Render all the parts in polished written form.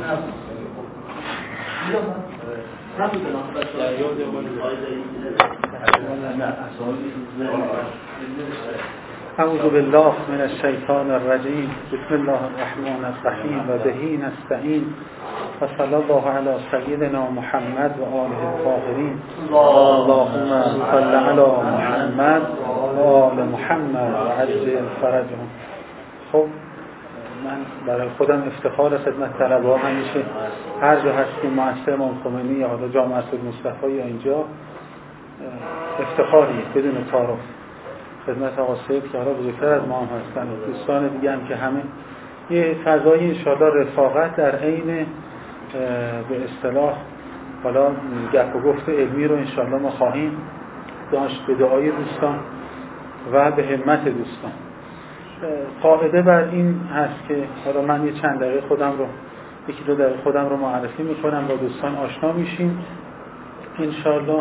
اعوذ بالله من الشیطان الرجیم. بسم الله الرحمن الرحیم و بهی نستعین و صلی الله علی سیدنا محمد و آله الطاهرین. اللهم صل علی محمد و آل محمد و عجل فرجهم. خب من برای خودم افتخار خدمت طلبه‌ها همیشه هر جا هستیم مؤسسه امام خمینی یا حالا جامعه المصطفی یا اینجا افتخاریه بدون تعارف خدمت آقا سید که حالا بزرگتر از ما هم هستن و دوستان دیگه هم که همه یه فضای انشاءالله رفاقت در عین به اصطلاح حالا گپ و گفت علمی رو انشاءالله ما خواهیم داشت به دعای دوستان و به همت دوستان. قاعده بر این هست که حالا من یه چند دقیقه یکی دو دقیقه خودم رو معرفی میکنم با دوستان آشنا میشیم انشاءالله.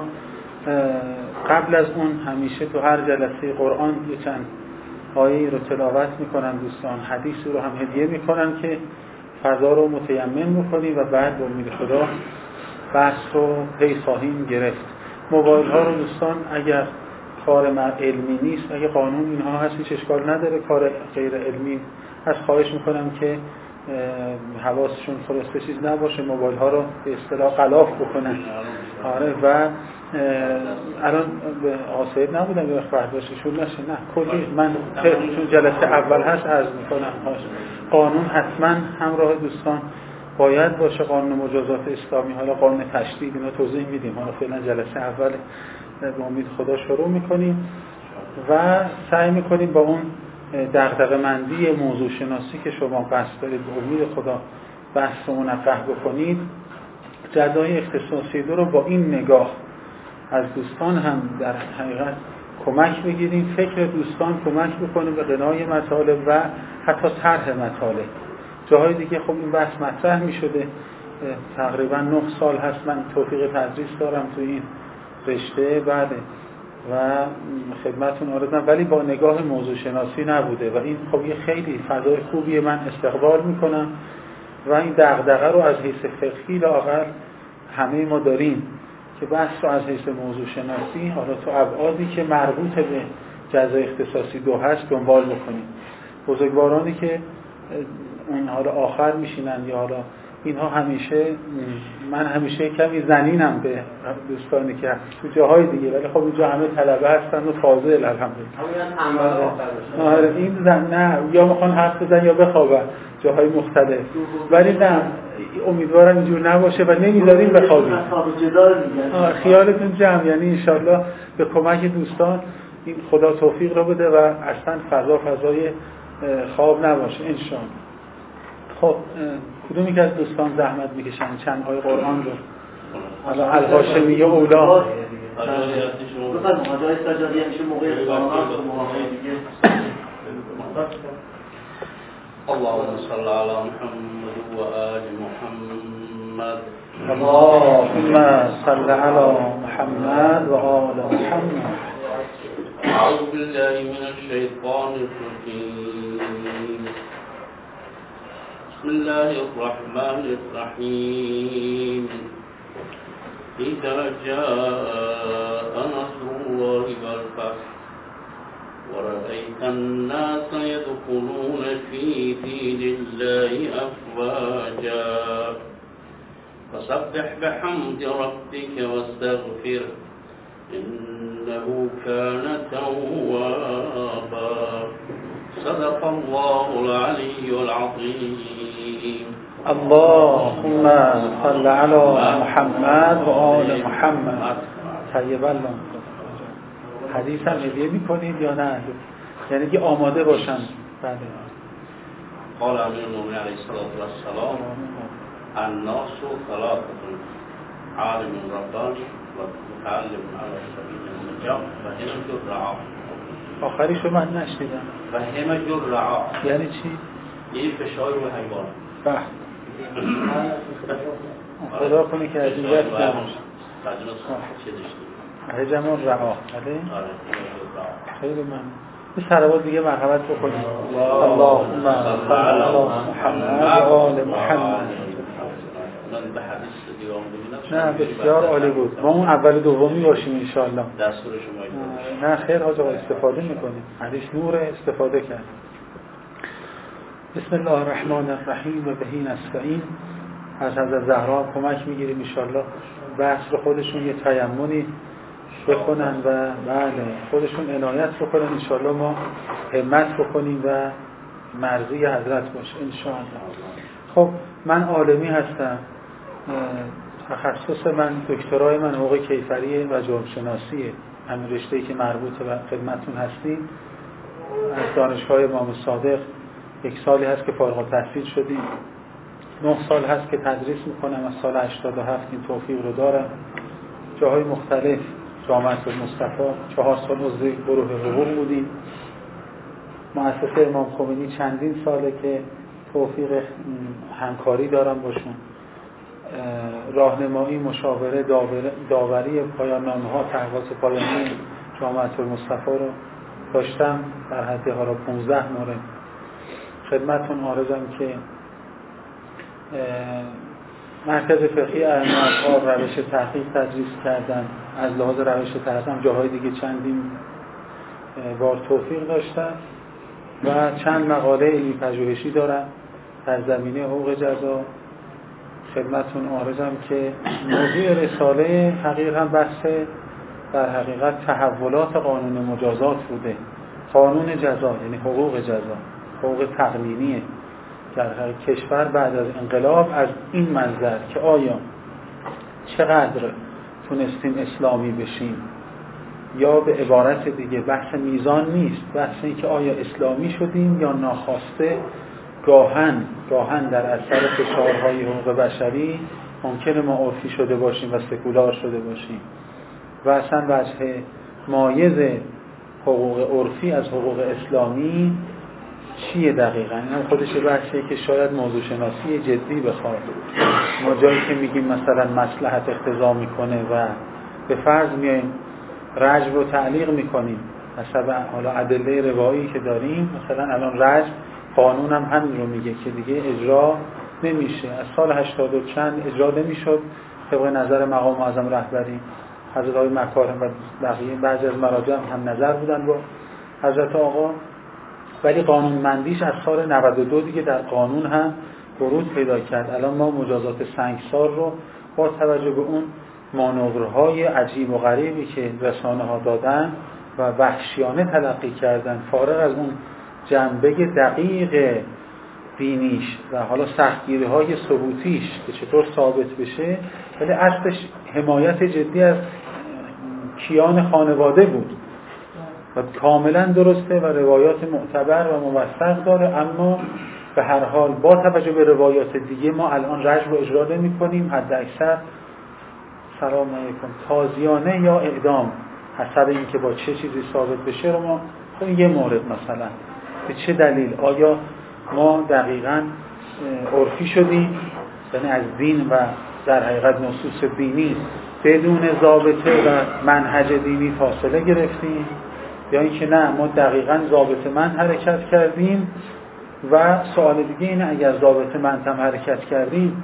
قبل از اون همیشه تو هر جلسه قرآن یه چند آیه رو تلاوت میکنن دوستان، حدیثی رو هم هدیه میکنن که فضا رو متیمم بکنیم و بعد با امید خدا بحث رو پی خواهیم گرفت. موبایل ها رو دوستان اگر کار علمی نیست، اگه قانون اینها هست هیچ اشکال نداره، کار غیر علمی هست خواهش میکنم که حواسشون خلاصه چیز نباشه، موبایل ها رو به اصطلاح غلاف بکنن. آره و الان به آسایب نبودم یه وقت برداشتشون نشه، نه کلی من چون جلسه اول هست عرض میکنم قانون حتما همراه دوستان باید باشه، قانون مجازات اسلامی، حالا قانون تشدید اینا توضیح میدیم، حالا فعلا جلسه اول به امید خدا شروع میکنیم و سعی میکنیم با اون دغدغه‌مندی موضوع شناسی که شما قصد دارید به امید خدا بحث رو منقح بکنید، جدای اختصاصی رو با این نگاه از دوستان هم در حقیقت کمک بگیریم، فکر دوستان کمک بکنه به قنای مطالب و حتی طرح مطالب. جاهای دیگه خب این بحث مطرح می شده، تقریبا 9 سال هست من توفیق تدریس دارم تو این رشته بعده و خدمتون آرزم، ولی با نگاه موضوع شناسی نبوده و این خب یه خیلی فضای خوبیه، من استقبال میکنم و این دغدغه رو از حیث فقهی لااقل همه ما داریم که بحث رو از حیث موضوع شناسی حالا تو ابعادی که مربوط به جزای اختصاصی 2 هست دنبال بکنیم. بزرگوارانی که اون حالا آخر میشینن یا حالا اینها همیشه من همیشه کمی زنینم به دوستانی که تو جاهای دیگه، ولی خب اینجا همه طلبه هستن و فاضل الحمدلله. آره این نه یا میخوان حرف بزنن یا بخوابن جاهای مختلف، ولی نه امیدوارم اینجور نباشه و نمیذاریم بخوابیم. خیالتون جمع، یعنی انشالله به کمک دوستان این خدا توفیق رو بده و اصلا فضای خواب نباشه انشالله. خب کدومی که از دوستان زحمت میکشن چند آیه قرآن رو حالا الهاشمی و اولا اللهم صل على محمد و آل محمد. اللهم صل على محمد و آل محمد. اعوذ بالله من الشیطان الرجیم. بسم الله الرحمن الرحیم. إذا جاء نصر الله والفتح ورأيت الناس يدخلون في دين الله أفواجا فسبح بحمد ربك واستغفره إنه كان توابا. صدق الله العلي العظيم. اللهم صل على محمد و آل محمد. طیب الله. حدیث هم هدیه میکنید یا نه؟ یعنی که آماده باشن. بله. قال امیر المؤمنین علیه السلام الناس ثلاثة عالم ربانی و متعلم على سبیل النجاة و هم جرعا. آخریشو من نشنیدم. و هم جرعا یعنی چی؟ یعنی فشار روی حیوان. بله. خدا کنی که از این دست نماشه. هجمون رعا. خیلی من به صلوات دیگه مرحمت بکنیم. اللهم صل علی محمد و آل محمد. استودیو هم بودیم. نه بسیار عالی بود. ما اون اول دومی باشیم ان شاء الله. دستور شما. نه خیر حاج آقا استفاده میکنیم. علیش نور استفاده کرد. بسم الله الرحمن الرحیم و بهی نستعین. از حضرت زهرا کمک میگیریم ان شاء الله. بحث رو خودشون یه تیمونی بکنن و بله خودشون عنایت بکنن ان شاء الله، ما همت بکنیم و مرضی حضرت باشه ان شاء الله. خب من عالمی هستم، تخصص من دکترای من حقوق کیفری و جرم شناسیه، همین رشته‌ای که مربوط به خدمتتون هستیم. از دانشگاه امام صادق 1 سالی هست که فارغ التحصیل شدیم، 9 سال هست که تدریس میکنم، از سال 87 این توفیق رو دارم. جاهای مختلف، جامعه المصطفی 4 سال عضو گروه حقوق بودیم. مؤسسه امام خمینی چندین ساله که توفیق همکاری دارم باشون. راهنمایی، مشاوره، داوری پایان نامه‌ها، تحقیقات پایانی جامعه المصطفی رو داشتم در حد حالا 15 مورد. خدمتتون عارضم که مرکز فقهی ائمه روش تحقیق تدریس کردم، از لحاظ روش تحقیق جاهای دیگه چندین بار توفیق داشتم و چند مقاله علمی پژوهشی دارم در زمینه حقوق جزا. خدمتتون عارضم که موضوع رساله حقیقا بحث در حقیقت تحولات قانون مجازات بوده. قانون جزا یعنی حقوق جزا، حقوق تقنینیه در کشور بعد از انقلاب، از این منظر که آیا چقدر تونستیم اسلامی بشیم، یا به عبارت دیگه بحث میزان نیست، بحث این که آیا اسلامی شدیم یا ناخواسته گاهن در اثر فشارهای حقوق بشری ممکنه ما عرفی شده باشیم و سکولار شده باشیم و اصلا وجه مایز حقوق عرفی از حقوق اسلامی چیه دقیقاً. این هم خودش بحثیه که شاید موضوع شناسی جدی بخواد. ما جایی که میگیم مثلا مصلحت اقتضا میکنه و به فرض میایم رجم رو تعلیق میکنیم حسب حالا ادله روایی که داریم، مثلا الان رجم قانون هم همین رو میگه که دیگه اجرا نمیشه، از سال 80 و چند اجرا نمیشد طبق نظر مقام معظم رهبری. حضرت آقای مکارم و بقیه بعضی از مراجع هم نظر بودن با حضرت آقا، ولی قانونمندیش از سال 92 دیگه در قانون هم ورود پیدا کرد. الان ما مجازات سنگسار رو با توجه به اون مانورهای عجیب و غریبی که رسانه ها دادن و وحشیانه تلقی کردن، فارغ از اون جنبه دقیق دینیش و حالا سختگیری های ثبوتیش که چطور ثابت بشه، ولی اصلش حمایت جدی از کیان خانواده بود و کاملا درسته و روایات معتبر و موثق داره. اما به هر حال با توجه به روایات دیگه ما الان رجم رو اجرا نمی‌کنیم، حد اکثر سلام علیکم تازیانه یا اعدام حسب اینکه با چه چیزی ثابت بشه رو ما. خب یه مورد مثلا به چه دلیل؟ آیا ما دقیقاً عرفی شدیم، یعنی از دین و در حقیقت نصوص دینی بدون ضابطه و منهج دینی فاصله گرفتیم، یا اینکه نه ما دقیقاً ضابطه مند حرکت کردیم؟ و سوال دیگه اینه اگر ضابطه مند هم حرکت کردیم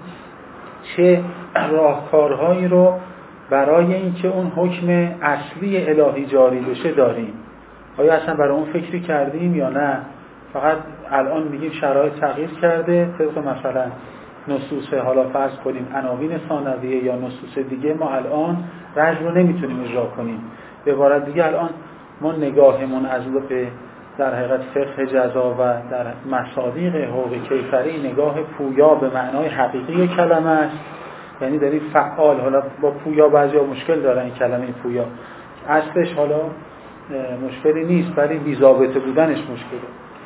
چه راهکارهایی رو برای اینکه اون حکم اصلی الهی جاری بشه داریم؟ آیا اصلا برای اون فکری کردیم یا نه فقط الان میگیم شرایط تغییر کرده، طبق مثلا نصوص حالا فرض کنیم عناوین ثانویه یا نصوص دیگه ما الان رجم رو نمیتونیم اجرا کنیم. به عبارت دیگه الان ما نگاهمون از به در حقیقت فقه جزا و در مصادیق حقوق کیفری نگاه پویا به معنای حقیقی کلمه است، یعنی داریم فعال. حالا با پویا بعضیا مشکل دارن، این کلمه پویا اصلش حالا مشکلی نیست ولی بی‌ضابطه بودنش مشکله.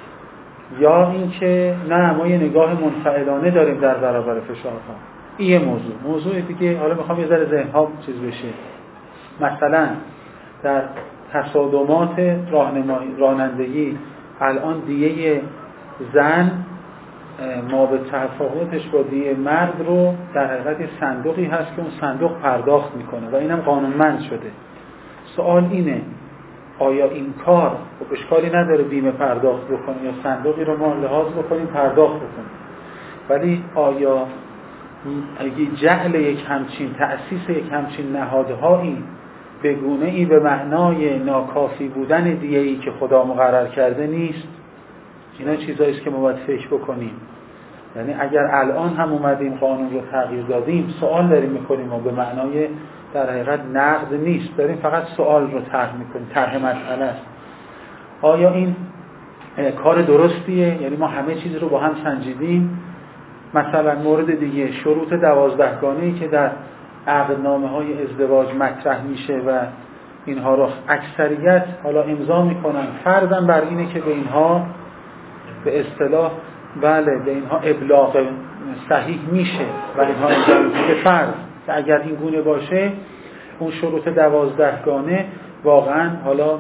یا اینکه نه ما یه نگاه منفعلانه داریم در برابر فشارها. این یه موضوع دیگه. حالا میخوام یه ذره ذهن‌ها چیز بشه. مثلا در تصادمات رانندگی الان دیه زن ما به تفاوتش با دیه مرد رو در حقیقت صندوقی هست که اون صندوق پرداخت میکنه و اینم قانونمند شده. سوال اینه آیا این کار خب اشکالی نداره بیمه پرداخت بکنیم یا صندوقی رو ما لحاظ بکنیم پرداخت بکنیم، ولی آیا اگه جعل یک همچین تأسیس یک همچین نهادهایی به گونه‌ای به معنای ناکافی بودن دیه‌ای که خدا مقرر کرده نیست، اینا چیزایی است که ما باید فکر بکنیم. یعنی اگر الان هم اومدیم قانون رو تغییر دادیم، سوال داریم میکنیم و به معنای در حقیقت نقد نیست، داریم فقط سوال رو طرح میکنیم، طرح مسئله است. آیا این کار درستیه؟ یعنی ما همه چیز رو با هم سنجیدیم؟ مثلا مورد دیگه، شروط 12 گانه‌ای که در عقدنامه‌های ازدواج مطرح میشه و اینها رو اکثریت حالا امضا میکنن، فرضاً بر اینه که به اینها به اصطلاح بله به اینها ابلاغ صحیح میشه و اینها امضا میشه. به فرض که اگر این گونه باشه، اون شروط 12 گانه واقعاً حالا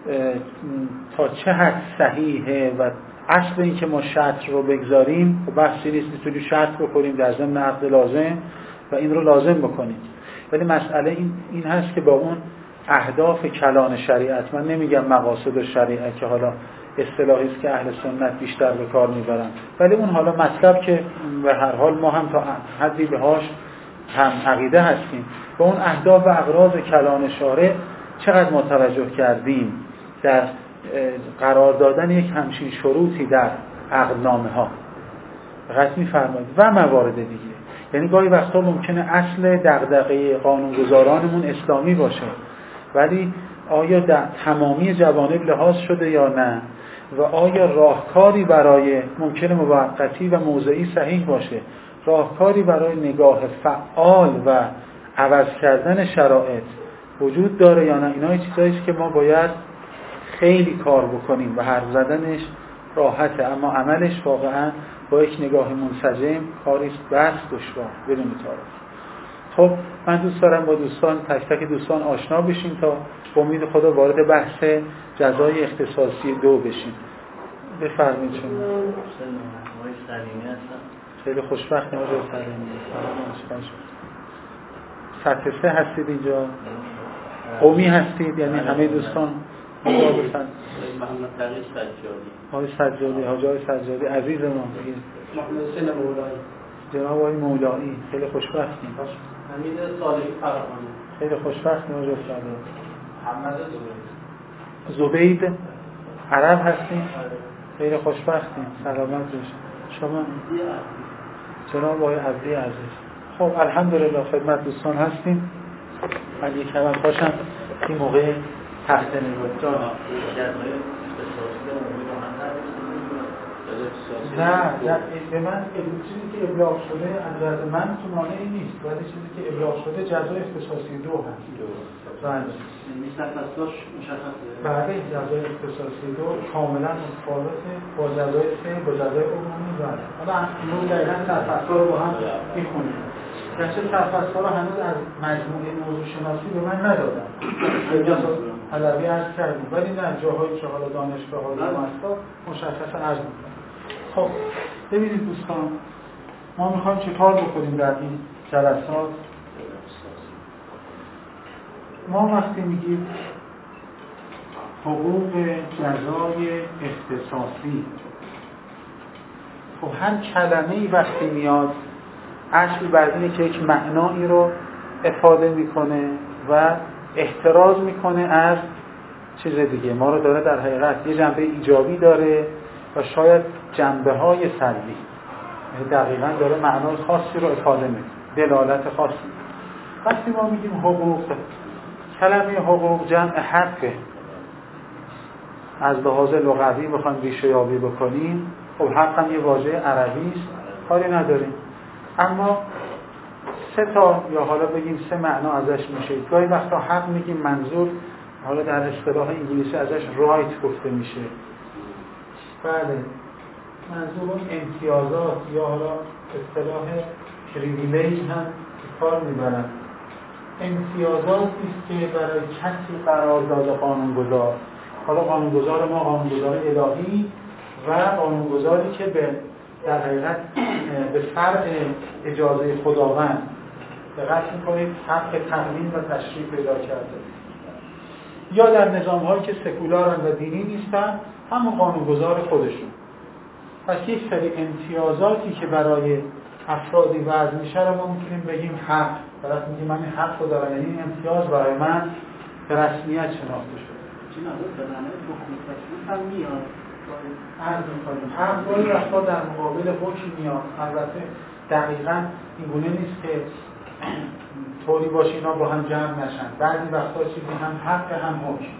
تا چه حد صحیحه و اصل این که ما شرط رو بگذاریم و بحثی نیست، میتونیم شرط بکنیم در ضمن عقد لازم و این رو لازم بکنیم، ولی مسئله این هست که با اون اهداف کلان شریعت، من نمیگم مقاصد شریعت که حالا اصطلاحی است که اهل سنت بیشتر به کار میبرن، ولی اون حالا مطلب که به هر حال ما هم تا حدی بهاش هم عقیده هستیم، با اون اهداف و اغراض کلان شارع چقدر ما توجه کردیم در قرار دادن یک همچین شروطی در عقدنامه ها. دقت می‌فرمایید و موارد دیگه. یعنی گاهی وقتا ممکنه اصل دغدغه قانونگذارانمون اسلامی باشه، ولی آیا در تمامی جوانب لحاظ شده یا نه، و آیا راهکاری برای ممکنه موقتی و موضعی صحیح باشه، راهکاری برای نگاه فعال و عوض کردن شرایط وجود داره یا نه. اینا چیزایی است که ما باید خیلی کار بکنیم و حرف زدنش راحته، اما عملش واقعا با یک نگاه منسجم کاریست بس دشوار بدون تعارف. خب من دوست دارم با دوستان تک تک دوستان آشنا بشیم تا با امید خدا وارد بحث جزای اختصاصی 2 بشیم. بفرمایید شما. خیلی خوشبختم آقای سلیمی. سطح 3 هستید اینجا؟ قومی هستید؟ یعنی همه دوستان محمد تقی سجادی، حاج آقای سجادی عزیز ما، محمد حسین مولایی، جناب آقای مولایی، خیلی خوشبختیم. حمید صالحی فراهانی، خیلی خوشبختیم آقای سجادی. محمد زبید عرب هستیم، خیلی خوشبختیم. سلامت باشید. شما جناب آقای عبدی عزیز. خب الحمدلله خدمت دوستان هستیم. من یک کلمه باشم این موقع تحت نگاه جان نه به من چیزی که ابلاغ شده از نظر من تو مانعی نیست، ولی چیزی که ابلاغ شده جزای اختصاصی 2 هست. بله مشخصاش مشخصه. بله جزای اختصاصی 2 کاملا متفاوته با جزای 3 با جزای عمومی. بله حالا اینو دقیقاً سرفصل‌ها رو با هم می‌خونیم. گرچه سرفصل‌ها رو هنوز از مجموعه موضوع شناسی به من ندادن، علوی عرض کردیم، ولی نه جاهایی که حالا دانشگاه ها رو مستاد مشخص عرض میکنم. خب ببینید دوستان، ما میخوایم چه کار بکنیم در این جلسات. ما وقتی میگیم حقوق جزای اختصاصی، خب هر کلمه‌ای وقتی میاد اصل بر اینه که یک معنایی رو افاده میکنه و احتراز میکنه از چیز دیگه. ما رو داره در حقیقت یه جنبه ایجابی داره و شاید جنبه های سلبی، دقیقاً داره معنای خاصی رو افاده میکنه، دلالت خاصی. وقتی ما میگیم حقوق، کلمه حقوق جمع حقه. از لحاظ لغوی بخوایم ریشه یابی بکنیم، خب حق هم یه واژه عربی است، کاری نداریم. اما 3 تا یا حالا بگیم 3 معنا ازش میشه. گاهی وقتا حق میگیم منظور حالا در اصطلاح انگلیسی ازش رایت گفته میشه. بله منظور اون امتیازات یا حالا اصطلاح پریویلیج هم کار میبرن. امتیازاتی است که برای کسی قرار داده قانونگذار. حالا قانونگذار ما قانونگذار الهی و قانونگذاری که در حقیقت به فرع اجازه خداوند دقت می‌کنید حق تقنین و تشریع پیدا کرده، یا در نظام‌هایی که سکولارن و دینی نیستن همون قانونگذار خودشون. پس یک سری امتیازاتی که برای افرادی وضع میشه رو ما میتونیم بگیم حق. طرف میگه من این حق رو دارم، یعنی این امتیاز برای من به رسمیت شناخته شده. چی نبود به معنای حکم تکلیف هم میاد. عرض می‌کنیم حق گاهی وقتا در مقابل حکم میاد. البته دقیقاً این گونه نیست که طوری باشه اینا با هم جمع نشن. بعضی وقتا چیزی هم حق هم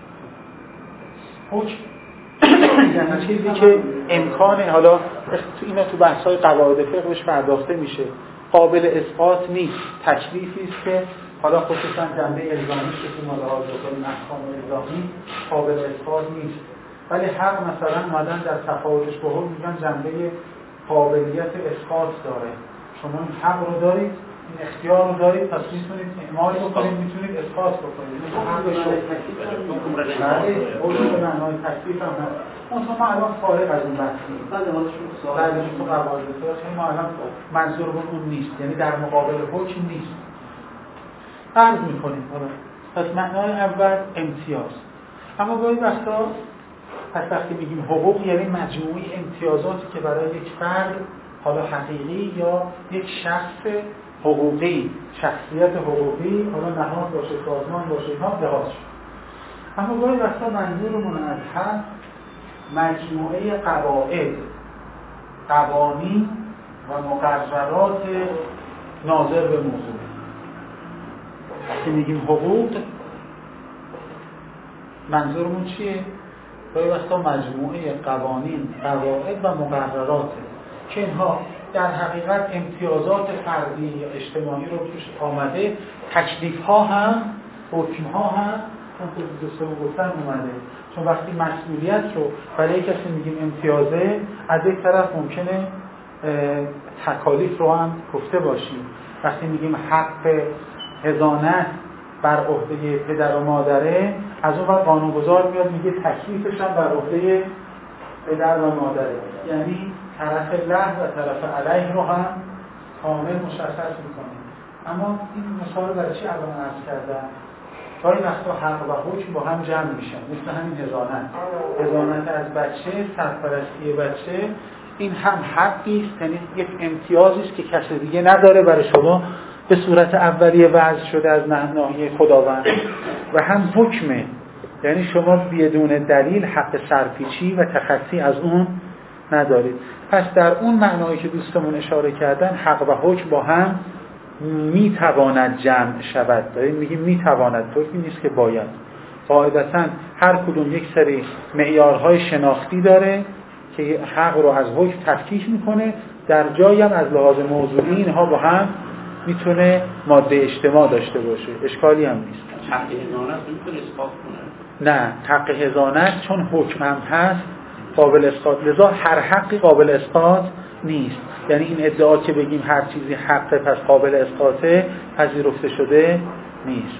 حکم یعنی چیزی که امکانه، حالا اینا تو بحث‌های قواعد فقه بهش پرداخته میشه، قابل اثبات نیست، تکلیفی است که حالا خصوصا جنبه الزامی که تو ملاحظه کنیم احکام الزامی قابل اثبات نیست. ولی حق مثلا اومدن در تفاوتش با حکم میگن جنبه قابلیت اثبات داره. شما این حق رو دارید، این اختیار رو دارید، پس میتونید اعمال بکنید، میتونید اثبات بکنید. حق حکم به معنای تکلیف هم هست. ما الان فارغ از این بحثیم. بعد تو قواعد فقه ما الان منظورمون اون نیست، یعنی در مقابل حکم نیست. عرض میکنیم حالا. پس معنای اول امتیاز. اما گاهی وقتا پس وقتی میگیم حقوق یعنی مجموعی امتیازاتی که برای یک فرد حالا حقیقی یا یک شخص حقوقی، شخصیت حقوقی، حالا نهاد باشه، سازمان باشه، اینها لحاظ شد. اما گاهی وقتا منظورمون از حق مجموعه قواعد، قوانین و مقررات ناظر به موضوع. وقتی میگیم حقوق منظورمون چیه؟ گاهی وقتا مجموعه قوانین، قواعد و مقرراته که اینها در حقیقت امتیازات فردی یا اجتماعی رو توش آمده، تکلیف‌ها هم، حکم‌ها هم اون که دوستان گفتن اومده. چون وقتی مسئولیت رو برای کسی میگیم امتیازه، از یک طرف ممکنه تکالیف رو هم گفته باشیم. وقتی میگیم حق حضانت بر عهده پدر و مادره، از اون وقت قانونگذار میاد میگه تکلیفش هم بر عهده پدر و مادره، یعنی طرف له و طرف علیه رو هم کامل مشخص میکنه. اما این مثال برای چی الان عرض کردم؟ گاهی وقتا حق و حکم با هم جمع میشن، مثل همین حضانت از بچه، سرپرستی بچه، این هم حقی است، یعنی یک امتیازی است که کسی دیگه نداره، برای شما به صورت اولیه وضع شده از ناحیه خداوند، و هم حکمه، یعنی شما بدون دلیل حق سرپیچی و تخطی از اون ندارید. پس در اون معنایی که دوستمون اشاره کردن، حق و حکم با هم میتواند جمع شود. داریم میگیم میتواند، طوری نیست که باید. قاعدتاً هر کدوم یک سری معیارهای شناختی داره که حق رو از حکم تفکیک میکنه. در جایی هم از لحاظ موضوعی اینها با هم میتونه ماده اجتماع داشته باشه، اشکالی هم نیست. حق حضانت میتونه اثبات کنه؟ نه، حق حضانت چون حکم هم هست قابل اثبات، لذا هر حقی قابل اثبات نیست. یعنی این ادعا که بگیم هر چیزی حقه پس قابل اثباته پذیرفته شده نیست.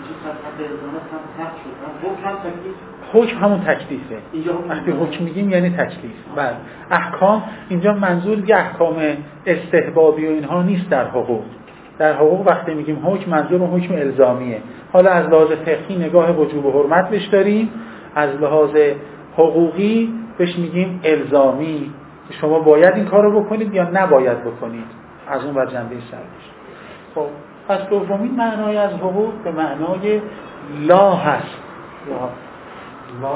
حکم همون تکلیفه. وقتی حکم میگیم یعنی تکلیف. بله. احکام اینجا منظور دیگه احکام استحبابی و اینها نیست در حقوق. در حقوق وقتی میگیم حکم منظور اون حکم الزامیه. حالا از لحاظ فقهی نگاه وجوب و حرمت بهش داریم، از لحاظ حقوقی بهش میگیم الزامی، شما باید این کار رو بکنید یا نباید بکنید، از اون بر جنبه سرش. خب پس دومین معنای از حقوق به معنای لا هست. لا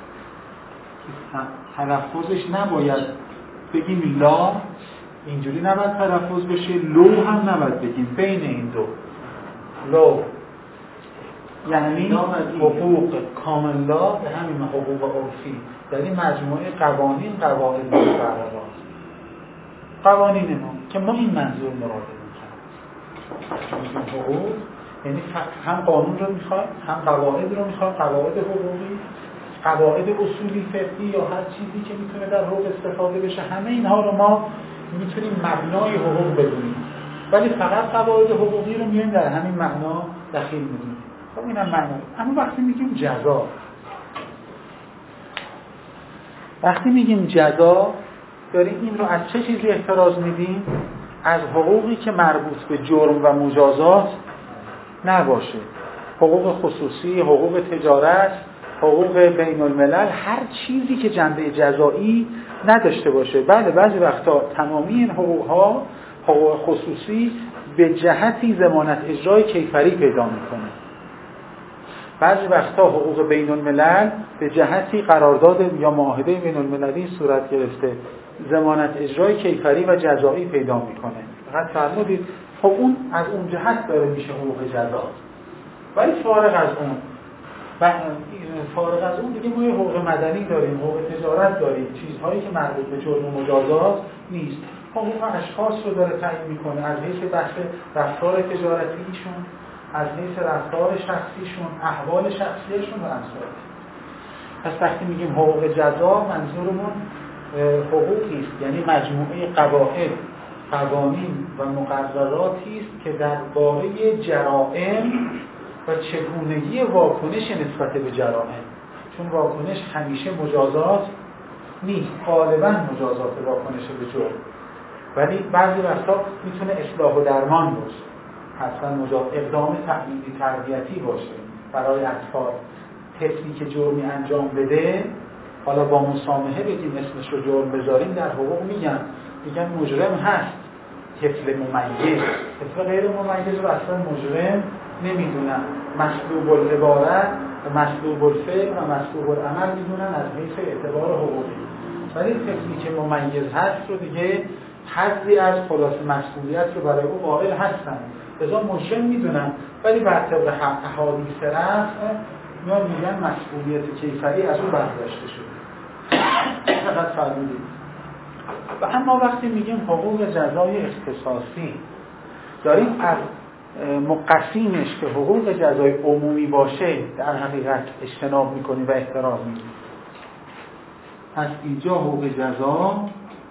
تلفظش نباید بگیم لا، اینجوری نباید تلفظ بشه، لو هم نباید بگیم، بین این دو لو، یعنی حقوق کامل لا به همین حقوق عرفی، یعنی مجموعه قوانین، قواعد و مقررات، قوانین ما که ما این منظور مراده میکنیم. حقوق یعنی هم قانون رو میخواد، هم قواعد رو میخواد، قواعد حقوقی، قواعد اصولی فقهی یا هر چیزی که میتونه در حقوق استفاده بشه، همه اینها رو ما میتونیم مبنای حقوق بدونیم، ولی فقط قواعد حقوقی رو میایم در همین معنا دخیل میدونیم. خب اینم معنی. اما وقتی میگیم جزا، وقتی میگیم جزا داریم این رو از چه چیزی احتراز میدیم؟ از حقوقی که مربوط به جرم و مجازات نباشه، حقوق خصوصی، حقوق تجارت، حقوق بین الملل، هر چیزی که جنبه جزایی نداشته باشه. بله بعضی وقتا تمامی این حقوق ها حقوق خصوصی به جهتی ضمانت اجرای کیفری پیدا میکنه. بعضی وقتا حقوق بین الملل به جهتی قرارداد یا معاهده بین المللی صورت گرفته ضمانت اجرای کیفری و جزایی پیدا میکنه. فقط فرمودید خب اون از اون جهت داره میشه حقوق جزا. ولی فارغ از اون دیگه ما یه حقوق مدنی داریم، حقوق تجارت داریم، چیزهایی که مربوط به جرم و مجازات نیست. حقوق اشخاص رو داره تعیین میکنه از حیث بحث رفتار تجارتیشون، از حیث رفتار شخصیشون، احوال شخصیشون و امثال. پس وقتی میگیم حقوق جزا منظورمون حقوقی است، یعنی مجموعه قواعد، قوانین و مقرراتی است که درباره جرائم و چگونگی واکنش نسبت به جرائم، چون واکنش همیشه مجازات نیست، غالبا مجازات واکنش به جرم، ولی بعضی وقتا میتونه اصلاح و درمان باشه، حتما اقدام تعلیمی تربیتی باشه برای اطفال. طفلی که جرمی انجام بده، حالا با مسامحه بگیم اسمش رو جرم بذاریم، در حقوق میگن مجرم هست، طفل ممیز. طفل غیر ممیز رو اصلا مجرم نمیدونن، مسلوب العبارت و مسلوب الفعل و مسلوب العمل میدونن از حیث اعتبار حقوقی. ولی طفلی که ممیز هست رو دیگه حظی از خلاص مسئولیت رو برای او قائل هستن، لذا مجرم میدونن. ولی بر طبق احادیث رفع میگن مسئولیت کیفری از او برداشته شده. فقط فرمودید. و اما وقتی میگیم حقوق جزای اختصاصی، داریم از مقصینش که حقوق جزای عمومی باشه در حقیقت اجتناب میکنیم و احترام میکنیم. پس اینجا حقوق جزا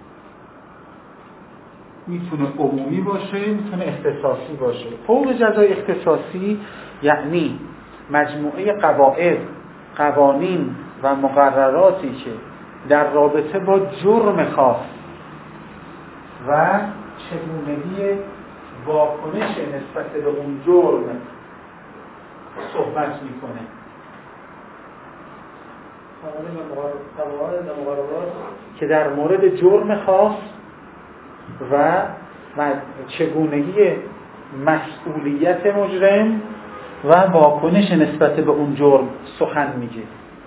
میتونه عمومی باشه، میتونه اختصاصی باشه. حقوق جزای اختصاصی یعنی مجموعه قواعد، قوانین و مقرراتی که در رابطه با جرم خاص و چگونگی واکنش نسبت به اون جرم صحبت میکنه. مقررات که در مورد جرم خاص و چگونگی مسئولیت مجرم و واکنش نسبت به اون جرم سخن میگه.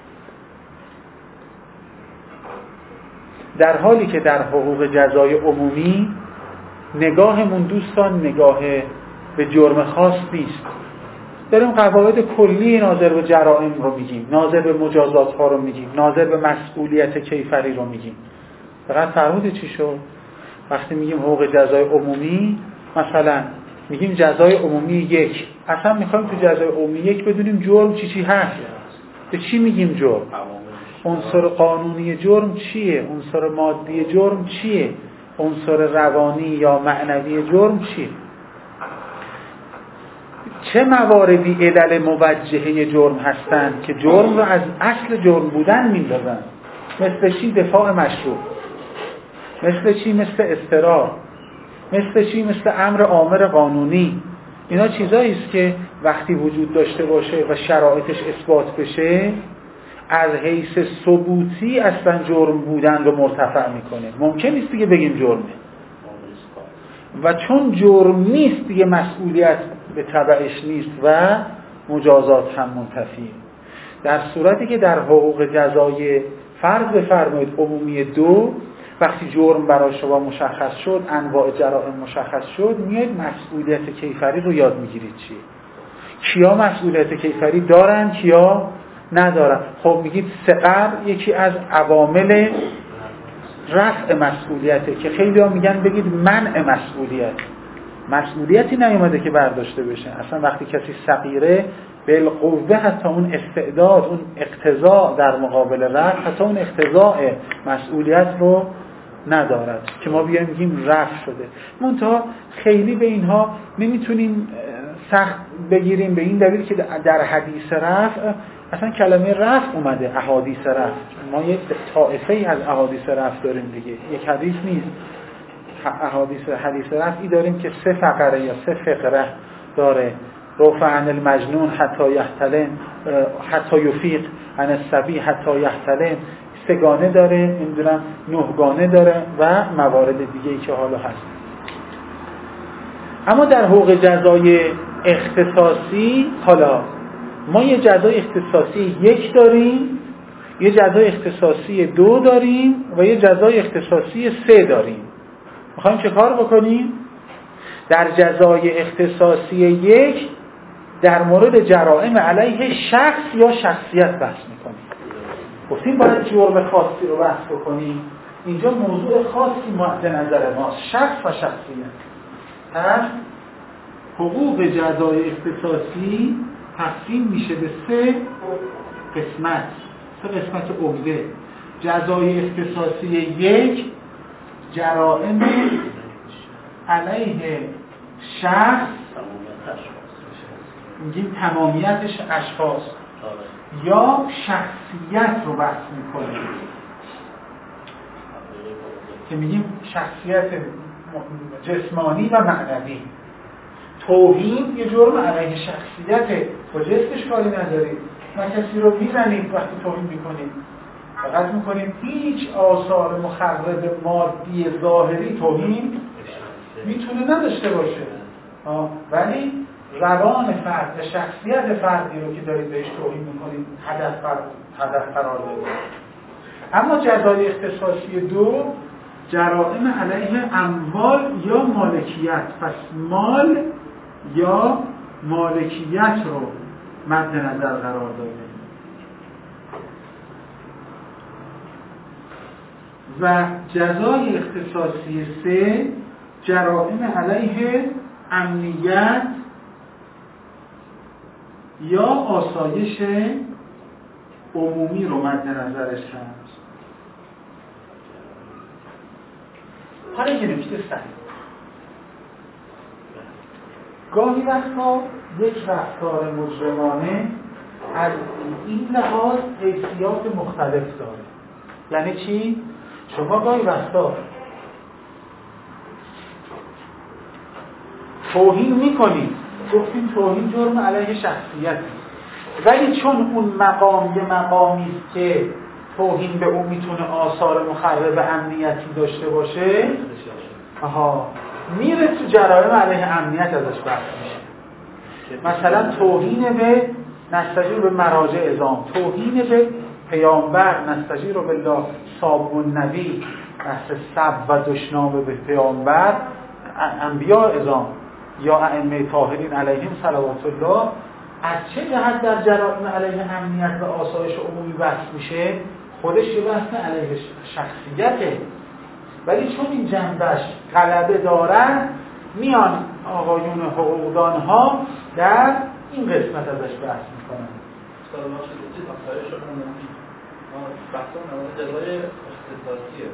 در حالی که در حقوق جزای عمومی نگاهمون دوستان نگاه به جرم خاص نیست، داریم قواعد کلی ناظر به جرائم رو میگیم، ناظر به مجازات ها رو میگیم، ناظر به مسئولیت کیفری رو میگیم. فقط فرمودید چی شد؟ وقتی میگیم حقوق جزای عمومی، مثلا میگیم جزای عمومی 1، اصلا میخوایم تو جزای عمومی 1 بدونیم جرم چی هست. به چی میگیم جرم؟ عنصر قانونی جرم چیه؟ عنصر مادی جرم چیه؟ عنصر روانی یا معنوی جرم چیه؟ چه مواردی علل موجهه جرم هستند که جرم رو از اصل جرم بودن میندازن؟ مثل چی؟ دفاع مشروع. مثل چی؟ مثل اضطرار. مثل چی؟ مثل امر آمر قانونی. اینا چیزایی است که وقتی وجود داشته باشه و شرایطش اثبات بشه، از حیث ثبوتی اصلا جرم بودن رو مرتفع میکنه. ممکن نیست دیگه بگیم جرمه، و چون جرم نیست دیگه مسئولیت به تبعش نیست و مجازات هم منتفیه. در صورتی که در حقوق جزای فرض بفرمایید عمومی 2، وقتی جرم برای شما مشخص شد، انواع جرائم مشخص شد، میاد مسئولیت کیفری رو یاد میگیرید. چیه؟ کیا مسئولیت کیفری دارن، کیا ندارن؟ خب میگید سقر یکی از عوامل رفع مسئولیته که خیلی ها میگن بگید منع مسئولیت. مسئولیتی نیومده که برداشته بشه. اصلا وقتی کسی صغیره بالقوه حتی اون استعداد، اون اقتضاء در مقابل رفع، حتی اون اقتضاء مسئولیت رو ندارد که ما بیایم بگیم رفع شده. منتها خیلی به اینها نمیتونیم سخت بگیریم، به این دلیل که در حدیث رفع اصلا کلمه رفع اومده. احادیث رفع، ما یک طائفه از احادیث رفع داریم دیگه، یک حدیث نیست. حدیث رفعی داریم که 3 فقره یا 3 فقره داره. رفع عن المجنون حتی یحتلم، حتی یفیق، عن الصبی حتی یحتلم، 3 گانه داره، نمیدونم 9 گانه داره و موارد دیگه ای که حالا هست. اما در حقوق جزای اختصاصی حالا ما یه جزای اختصاصی 1 داریم، یه جزای اختصاصی 2 داریم و یه جزای اختصاصی 3 داریم. میخوایم چه کار بکنیم؟ در جزای اختصاصی 1 در مورد جرائم علیه شخص یا شخصیت بحث میکنیم. گفتیم باید جرم خاصی رو بحث بکنیم. اینجا موضوع خاصی مد نظر ماست، شخص و شخصیت. پس حقوق جزای اختصاصی تقسیم میشه به 3 قسمت، 3 قسمت عمده. جزای اختصاصی 1 جرائم علیه شخص، میگیم تمامیتش اشخاص یا شخصیت رو بحث میکنیم که میگیم شخصیت جسمانی و معنوی. توهین یه جرم علیه شخصیته، با جسمش کاری ندارید. ما کسی رو میزنید وقتی توهین میکنید، فقط میکنید هیچ آثار مخرب مادی ظاهری توهین میتونه نداشته باشه، ولی روان فرد و شخصیت فردی رو که دارید بهش توهین میکنید هدف قرار دارید. اما جزای اختصاصی 2 جرائم علیه اموال یا مالکیت، پس مال یا مالکیت رو مد نظر قرار داده. و جزای اختصاصی 3 جرائم علیه امنیت یا آسایش عمومی رو مد نظرش هست. حالا یه نکته سریع، گاهی وقتا یک رفتار مجرمانه از این لحاظ حیثیات مختلف داره. یعنی چی؟ شما گاهی وقتا توهین میکنید، گفتیم توهین جرم علیه شخصیتی، ولی چون اون مقام یه مقامی است که توهین به اون میتونه آثار مخرب امنیتی داشته باشه، میره تو جرائم علیه امنیت ازش بحث میشه. مثلا توهین به نستجیر به مراجع اعظام، توهین به پیامبر نستجیر بالله صاب النبی، بحث سب و دشنام به پیامبر انبیاء اعظام یا ائمه طاهرین علیهم صلوات الله. از چه جهت در جرائم علیه امنیت و آسایش عمومی بحث میشه؟ خودش یه بحث علیه شخصیته، ولی چون این جنبش غلبه دارن میان آقایون حقوقدان ها در این قسمت ازش بحث میکنن. ما شدید آسایش عمومی بحثا نمونه جزای اختصاصیه.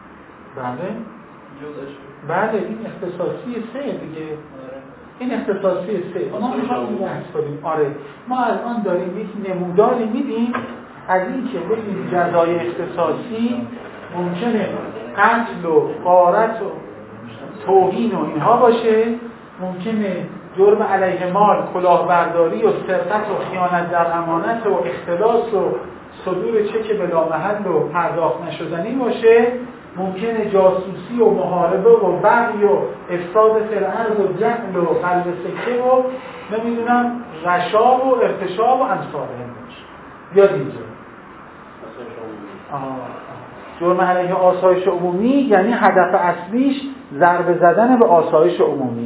بله این اختصاصی 3 دیگه. این اختصاصی 3 ما میخوایم بحث کنیم. آره ما الان داریم یک نموداری میدیم از این که ببینید جزای اختصاصی ممکنه قتل و غارت و توهین و اینها باشه، ممکنه جرم علیه مال، کلاهبرداری و سرقت و خیانت در امانت و اختلاس و صدور چک بلا محل و پرداخت نشدنی باشه، ممکنه جاسوسی و محاربه و بغی و افساد فی الارض و جهل و قلب سکه و نمیدونم رشا و ارتشا و امثالهم باشه. بیاد اینجا جرم علیه آسایش عمومی یعنی هدف اصلیش ضربه زدن به آسایش عمومیه.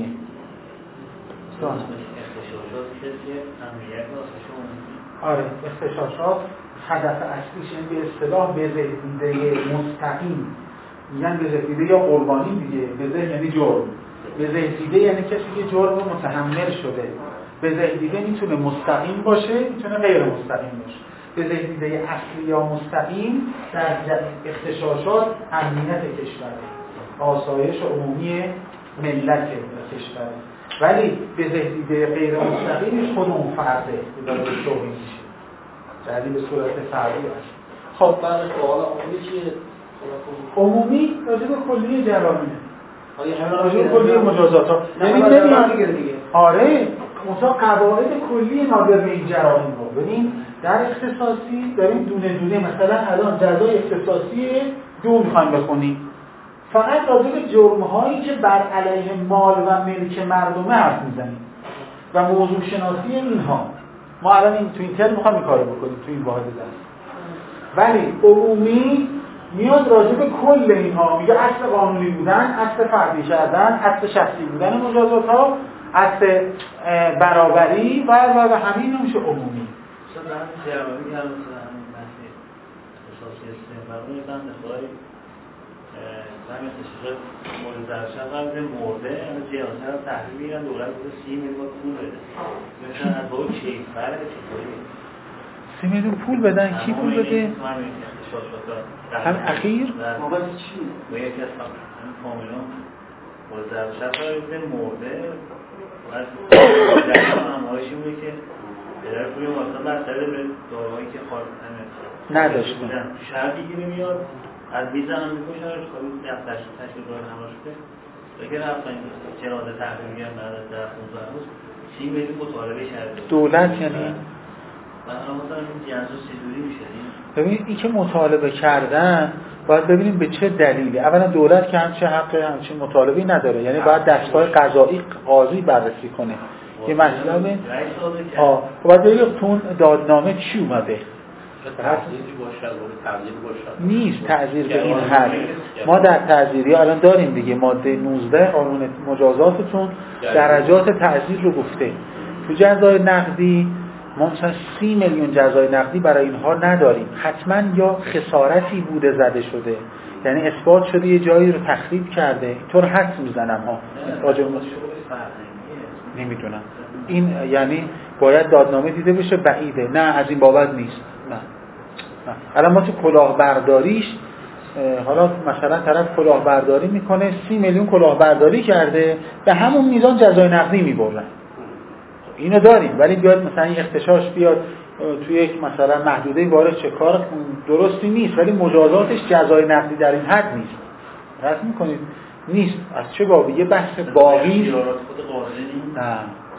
آره اختشاشات هدف اصلیش یعنی به اصطلاح بزهدیده مستقیم، میگن بزهدیده یا قربانی دیگه. بزه یعنی جرم، بزهدیده یعنی کسی که جرم رو متحمل شده. بزهدیده میتونه مستقیم باشه، میتونه غیر مستقیم باشه. بزهدیده اصلی یا مستقیم در اختشاشات امنیت کشور، آسایش عمومی ملت کشور، ولی بزهدیده غیر مستقیمش خود اون فرده که داره توهین میشه، یعنی به صورت فردی است. خب بعد سوال عمومی چیه؟ عمومی راجع به کلیه جرائمه، راجع به کلیه مجازات ها، یعنی نمیاد دیگه. آره مثلا قواعد کلی ناظر به این جرائم رو ببین. در اختصاصی داریم دونه دونه، مثلا الان جزای اختصاصی 2 میخوایم بخونیم، فقط راجع به جرم‌هایی که بر علیه مال و ملک مردمه حرف میزنیم و موضوع شناسی اینها. ما الان تو این ترم میخوایم این کارو بکنیم تو این واحد درس. ولی عمومی میاد راجع به کل اینها میگه اصل قانونی بودن، اصل فردی کردن، اصل شخصی بودن مجازات‌ها، اصل برابری و همین نمیشه عمومی. مثلا جرمانی هم مثلا بحث اساسی استعماری بند خدای همین استشار مورد درشن قبل مرده اما جناسه رو تحریم میگن دولت بوده 30 میلیون پول بده مثلا از باید کیفره چطوری 30 میلیون پول بدن؟ کی پول بده؟ همین اخیر؟ موقع چی؟ به یکی از همین فامیلان مورد درشن قبل مرده باید درشن همهایشی بوده که پدر پولی ماستا بستده به داروهایی که نداشتن شهر دیگه میاد از میزنم میکشنش خواهی دفترش تشکیل راه همراش به اگر رفتن جنازه تحریم گرم در 15 روز 30 میلیون مطالبه کرده دولت یعنی؟ من مثلا این جنازه چجوری میشه؟ ببین این که مطالبه کردن باید ببینیم به چه دلیلی. اولا دولت که همچه حق همچین مطالبه‌ای نداره، یعنی باید دستگاه قضایی قاضی بررسی کنه یه مسئله. باید ببینیم تو دادنامه چی اومده. نیست تعزیر به این حد. ما در تعزیری الان داریم دیگه، ماده 19 قانون مجازاتتون درجات تعزیر رو گفته. تو جزای نقدی ما مثلا 30 میلیون جزای نقدی برای اینها نداریم. حتما یا خسارتی بوده زده شده، یعنی اثبات شده یه جایی رو تخریب کرده. اینطور حدس میزنم ها، نمیدونم. این یعنی باید دادنامه دیده بشه، بعیده. نه از این بابت نیست. نه. الان ما تو کلاهبرداریش حالا مثلا طرف کلاهبرداری میکنه 30 میلیون کلاهبرداری کرده، به همون میزان جزای نقدی میبرن. اینو داریم، ولی بیاد مثلا این اختشاش بیاد توی یک مثلا محدوده وارد چه کار درستی نیست، ولی مجازاتش جزای نقدی در این حد نیست. رد میکنید نیست. از چه بابی؟ یه بحث باقی. نه.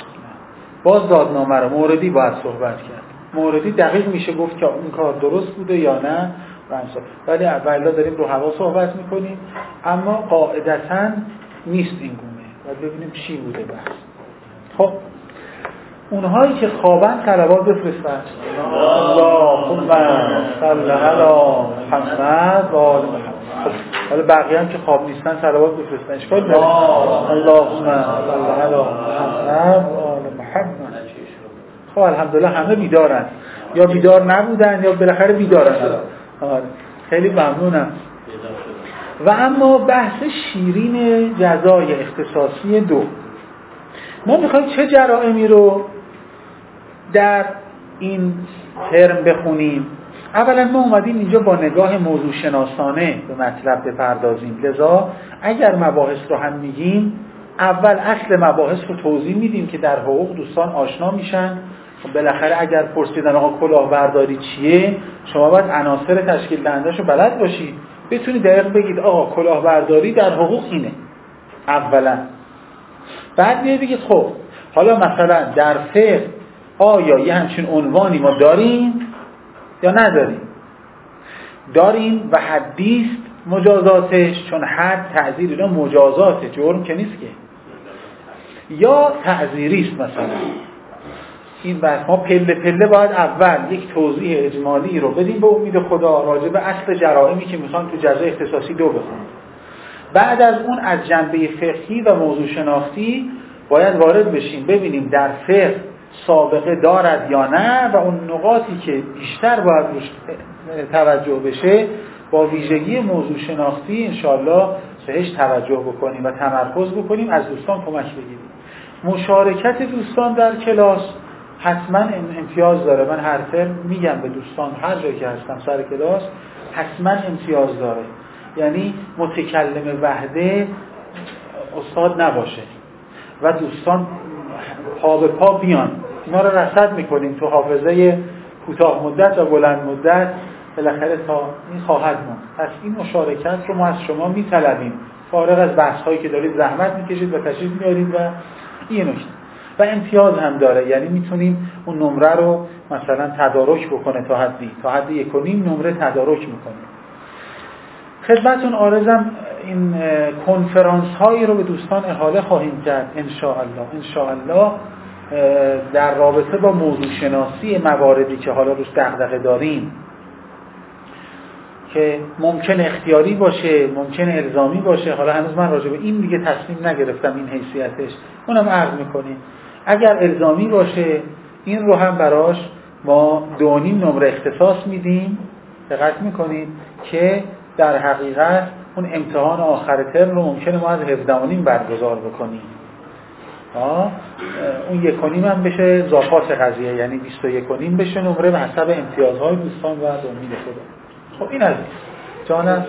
باز دادنامه رو موردی باید صحبت کرد. موردی دقیق میشه گفت که این کار درست بوده یا نه، ولی اولا داریم رو هوا صحبت میکنیم، اما قاعدتاً نیست این گونه. باید ببینیم چی بوده بحث. خب اونهایی که خوابن صلوات بفرستن. اللهم صل علی محمد و آل محمد. حالا بقیه هم که خواب نیستن صلوات بفرستن، اشکال نداره. اللهم صل علی محمد و آل محمد. خب الحمدلله همه بیدارن، یا بیدار نبودن یا بالاخره بیدارن. خیلی ممنونم. و اما بحث شیرین جزای اختصاصی 2، ما میخوایم چه جرائمی رو در این ترم بخونیم. اولا ما اومدیم اینجا با نگاه موضوع شناسانه به مطلب بپردازیم، لذا اگر مباحث رو هم میگیم اول اصل مباحث رو توضیح میدیم که در حقوق دوستان آشنا میشن. بالاخره اگر پرسیدن آقا کلاهبرداری چیه، شما باید عناصر تشکیل دهنده‌شو بلد باشید، بتونید دقیق بگید آقا کلاهبرداری در حقوق اینه اولا. بعد بگید خب حالا مثلا در فقه آیا یه همچین عنوانی ما داریم یا نداریم؟ داریم و حدیث مجازاتش، چون حد تعزیر اینا مجازات، جرم که نیست که، یا تعزیری است. مثلا این بحث ما پله پله باید اول یک توضیح اجمالی رو بدیم به امید خدا راجع به اصل جرائمی که میخوان تو جزای اختصاصی 2 بخونیم. بعد از اون از جنبه فقهی و موضوع شناختی باید وارد بشیم ببینیم در فقه سابقه دارد یا نه، و اون نقاطی که بیشتر باید روش توجه بشه با ویژگی موضوع شناختی انشالله بهش توجه بکنیم و تمرکز بکنیم، از دوستان کمک بگیریم. مشارکت دوستان در کلاس حتما امتیاز داره. من هر ترم میگم به دوستان هر جایی که هستم سر کلاس حتما امتیاز داره. یعنی متکلم وحده استاد نباشه و دوستان پا به پا بیان. اینا رو رصد میکنیم تو حافظه کوتاه مدت و بلند مدت، بالاخره تا این خواهد موند. پس این مشارکت رو ما از شما میطلبیم، فارغ از بحث هایی که دارید زحمت میکشید و تشریف میارید. و این نکته و امتیاز هم داره، یعنی میتونیم اون نمره رو مثلا تدارک بکنه تا حد 1.5 نمره تدارک میکنه. خدمتون عارضم این کنفرانس هایی رو به دوستان احاله خواهیم کرد ان شاء الله در رابطه با موضوع شناسی مواردی که حالا روش دغدغه داریم که ممکن اختیاری باشه، ممکن الزامی باشه. حالا هنوز من راجع به این دیگه تصمیم نگرفتم، این حیثیتش، اونم عرض میکنیم. اگر الزامی باشه این رو هم براش ما 2.5 نمره اختصاص میدیم، دقت میکنید که در حقیقت اون امتحان آخر ترم رو ممکنه ما از 17.5 برگزار بکنیم. اون 1.5 هم بشه ضافات قضیه، یعنی 21.5 بشه نمره به حسب امتیازهای دوستان و امید خدا. خب این از این جانم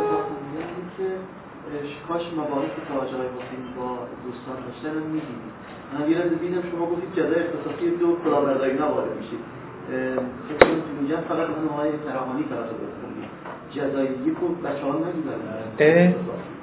کاش مباحث که آقای حسینی با دوستان داشتن رو می‌دیدید. من یه روز دیدم شما گفتید جزای اختصاصی 2 کلاهبرداری وارد میشید. فکر کنم تو اینجا فقط اون آقای فراهانی فقط رو بخونید. جزای یک رو بچه‌ها نمی‌دونن.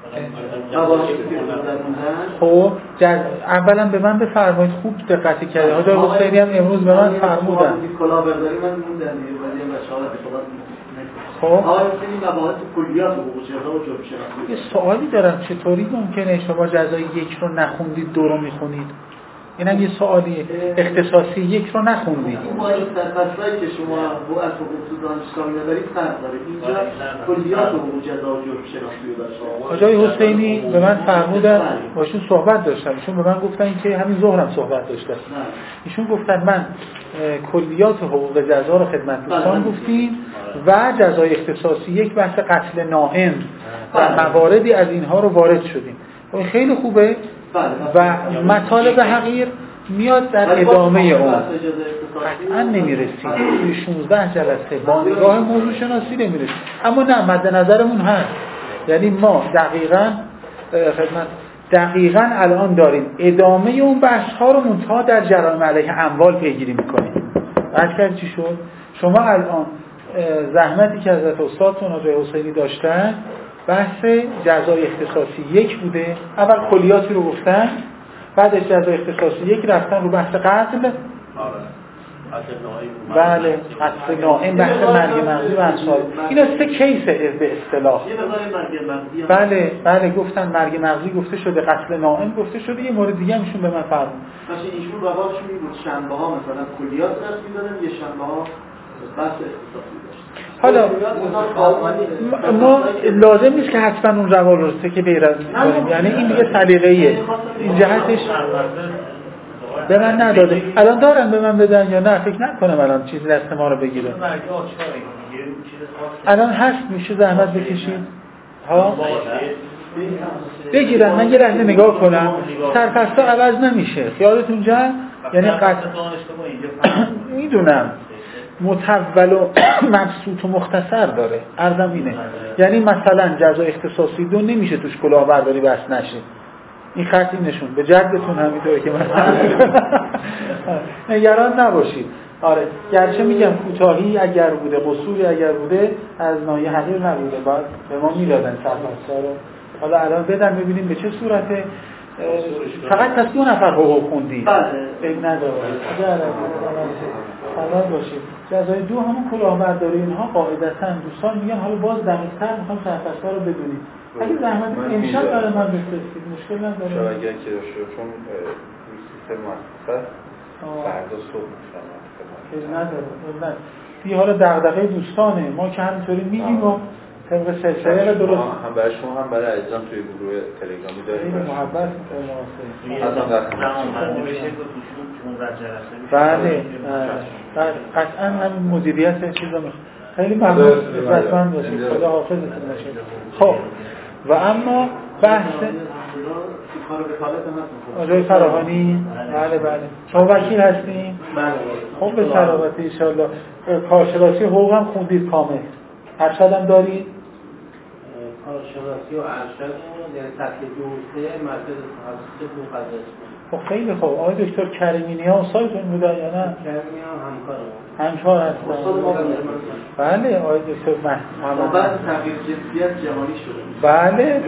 خب اولا به من بفرمایید، خوب دقت کردید. آقای حسینی هم امروز به من فرمودن کلاهبرداری من موندن دیگه بچه‌ها رو خب مباحث کلیات حقوق جزا و جرم شناسی. یه سوالی دارم، چطوری ممکنه شما جزای 1 رو نخوندید 2 رو میخونید؟ اینم یه سوالیه. اختصاصی 1 رو نخوندید. این با این فصلی که شما با از حقوق تو دانشگاه می‌برید فرق داره. اینجا کلیات حقوق جزا و جرم شناسی رو داشت. آقای حسینی به من فرمودن، باشون صحبت داشتم، ایشون به من گفتن که همین ظهرم صحبت داشتم. ایشون گفتن من کلیات حقوق جزا رو خدمت دوستان گفتیم و جزای اختصاصی 1 بحث قتل ناعم و مواردی از اینها رو وارد شدیم. این خیلی خوبه و مطالب حقیر میاد در ادامه اون. قطعا نمیرسیم توی 16 جلسه با نگاه موضوع شناسی نمیرسیم، اما نه مد نظرمون هست. یعنی ما دقیقاً الان داریم ادامه اون بحث ها رو منتها در جرایم علیه اموال پیگیری میکنیم. بعد چی شد؟ شما الان زحمتی که حضرت استادتون آقای حسینی داشتن بحث جزای اختصاصی 1 بوده. اول کلیاتی رو گفتن، بعدش جزای اختصاصی 1 رفتن رو بحث قتل. بله، قتل ناعم، بحث مرگ مغزی و امثال. اینا 3 کیس به اصطلاح. بله گفتن مرگ مغزی گفته شده، قتل ناعم گفته شده. یه مورد دیگه همشون به من فرمود. مثلا ایشون روابطشون بود شنبه‌ها مثلا کلیات درس می‌دادن، یه شنبه‌ها بحث اختصاصی داشت. حالا ما لازم نیست که حتما اون روال رو که بیرد کنیم، یعنی این دیگه سلیقه‌ایه. این جهتش به من نداده. الان دارن به من بدن یا نه؟ فکر نکنم الان چیزی دست ما رو بگیره. الان هست، میشه زحمت بکشید بگیرن. من یه لحظه نگاه کنم. سرپستا عوض نمیشه، خیالتون جمع. یعنی قطع میدونم متول و مبسوط و مختصر داره، عرضم اینه. یعنی مثلا جزای اختصاصی 2 نمیشه توش کلاهبرداری بس نشه. این خطی نشون به جدتون همینطوره که من نگران نباشید. آره، گرچه میگم کوتاهی اگر بوده، قصوری اگر بوده، از ناحیه حقیر نبوده، باید به ما میدادن سرپرستا رو. حالا الان بدن ببینیم به چه صورته. فقط تا 2 نفر حقوق خوندید. فکر نداره. سلام باشید. جزای 2 همون کلاهبرداری اینها قاعدتاً دوستان میگن حالا باز دقیق‌تر میخوام سرپرستا رو بدونید. اگه زحمت امشب برای من بفرستید مشکل نداره. شما اگر که داشته چون سیستم مؤسسه فردا صبح میشن نداره. دیگه حالا دغدغه دوستانه، ما که همینطوری میگیم و طبق سلسله رو درست هم برای شما هم برای عزیزان توی گروه تلگرامی داریم. خیلی محبت بله قطعا همین مدیریت چیزا خیلی ممنون. عزتمند باشید. خدا حافظتون باشه. خب و اما بحث آقای فراهانی. بله شما وکیل هستین؟ خب به سلامتی ان شاء الله. کارشناسی حقوق هم خوندید کامل؟ ارشد هم دارید؟ کارشناسی و ارشد یعنی سطح 2-3 مرکز تخصصی حقوق قضایی. خب خیلی خوب. آقای دکتر کریمی ها استادتون بودن یا نه؟ کریمی ها همکار هستن. بله آقای دکتر محمد. بعد تغییر جنسیت جهانی شده. بله.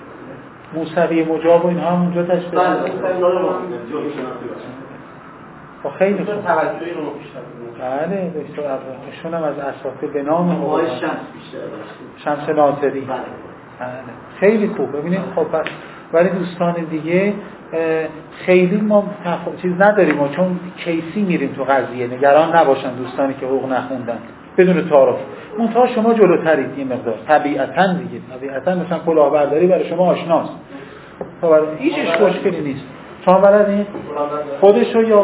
موسوی مجاب و اینها هم اونجا تشکیل بله. با خیلی خوب. توجهی رو پیشنهاد بله دکتر ایشون هم از اساتید به نام آقای شمس بیشتر داشته. شمس ناصری. بله. خیلی خوب. ببینید خب ولی دوستان دیگه خیلی ما چیز نداریم ما، چون کیسی میریم تو قضیه. نگران نباشن دوستانی که حقوق نخوندن بدون تعارف. منتها شما جلوترید یه مقدار طبیعتاً دیگه. طبیعتاً مثلا کلاهبرداری برای شما آشناست. خب هیچ مشکلی نیست. شما بلدین؟ خودشو یا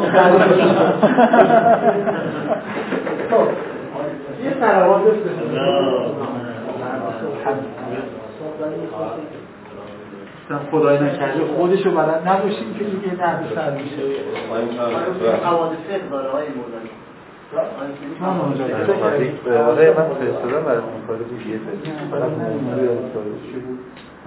یه سلامات بفرستید. خدای نکرده خودشو بلد نباشیم که دیگه درد سر میشه. حوادث داره های مولانا. آره من فرستادم برای اون کار دیگه فقط موضوع افتاده چی بود؟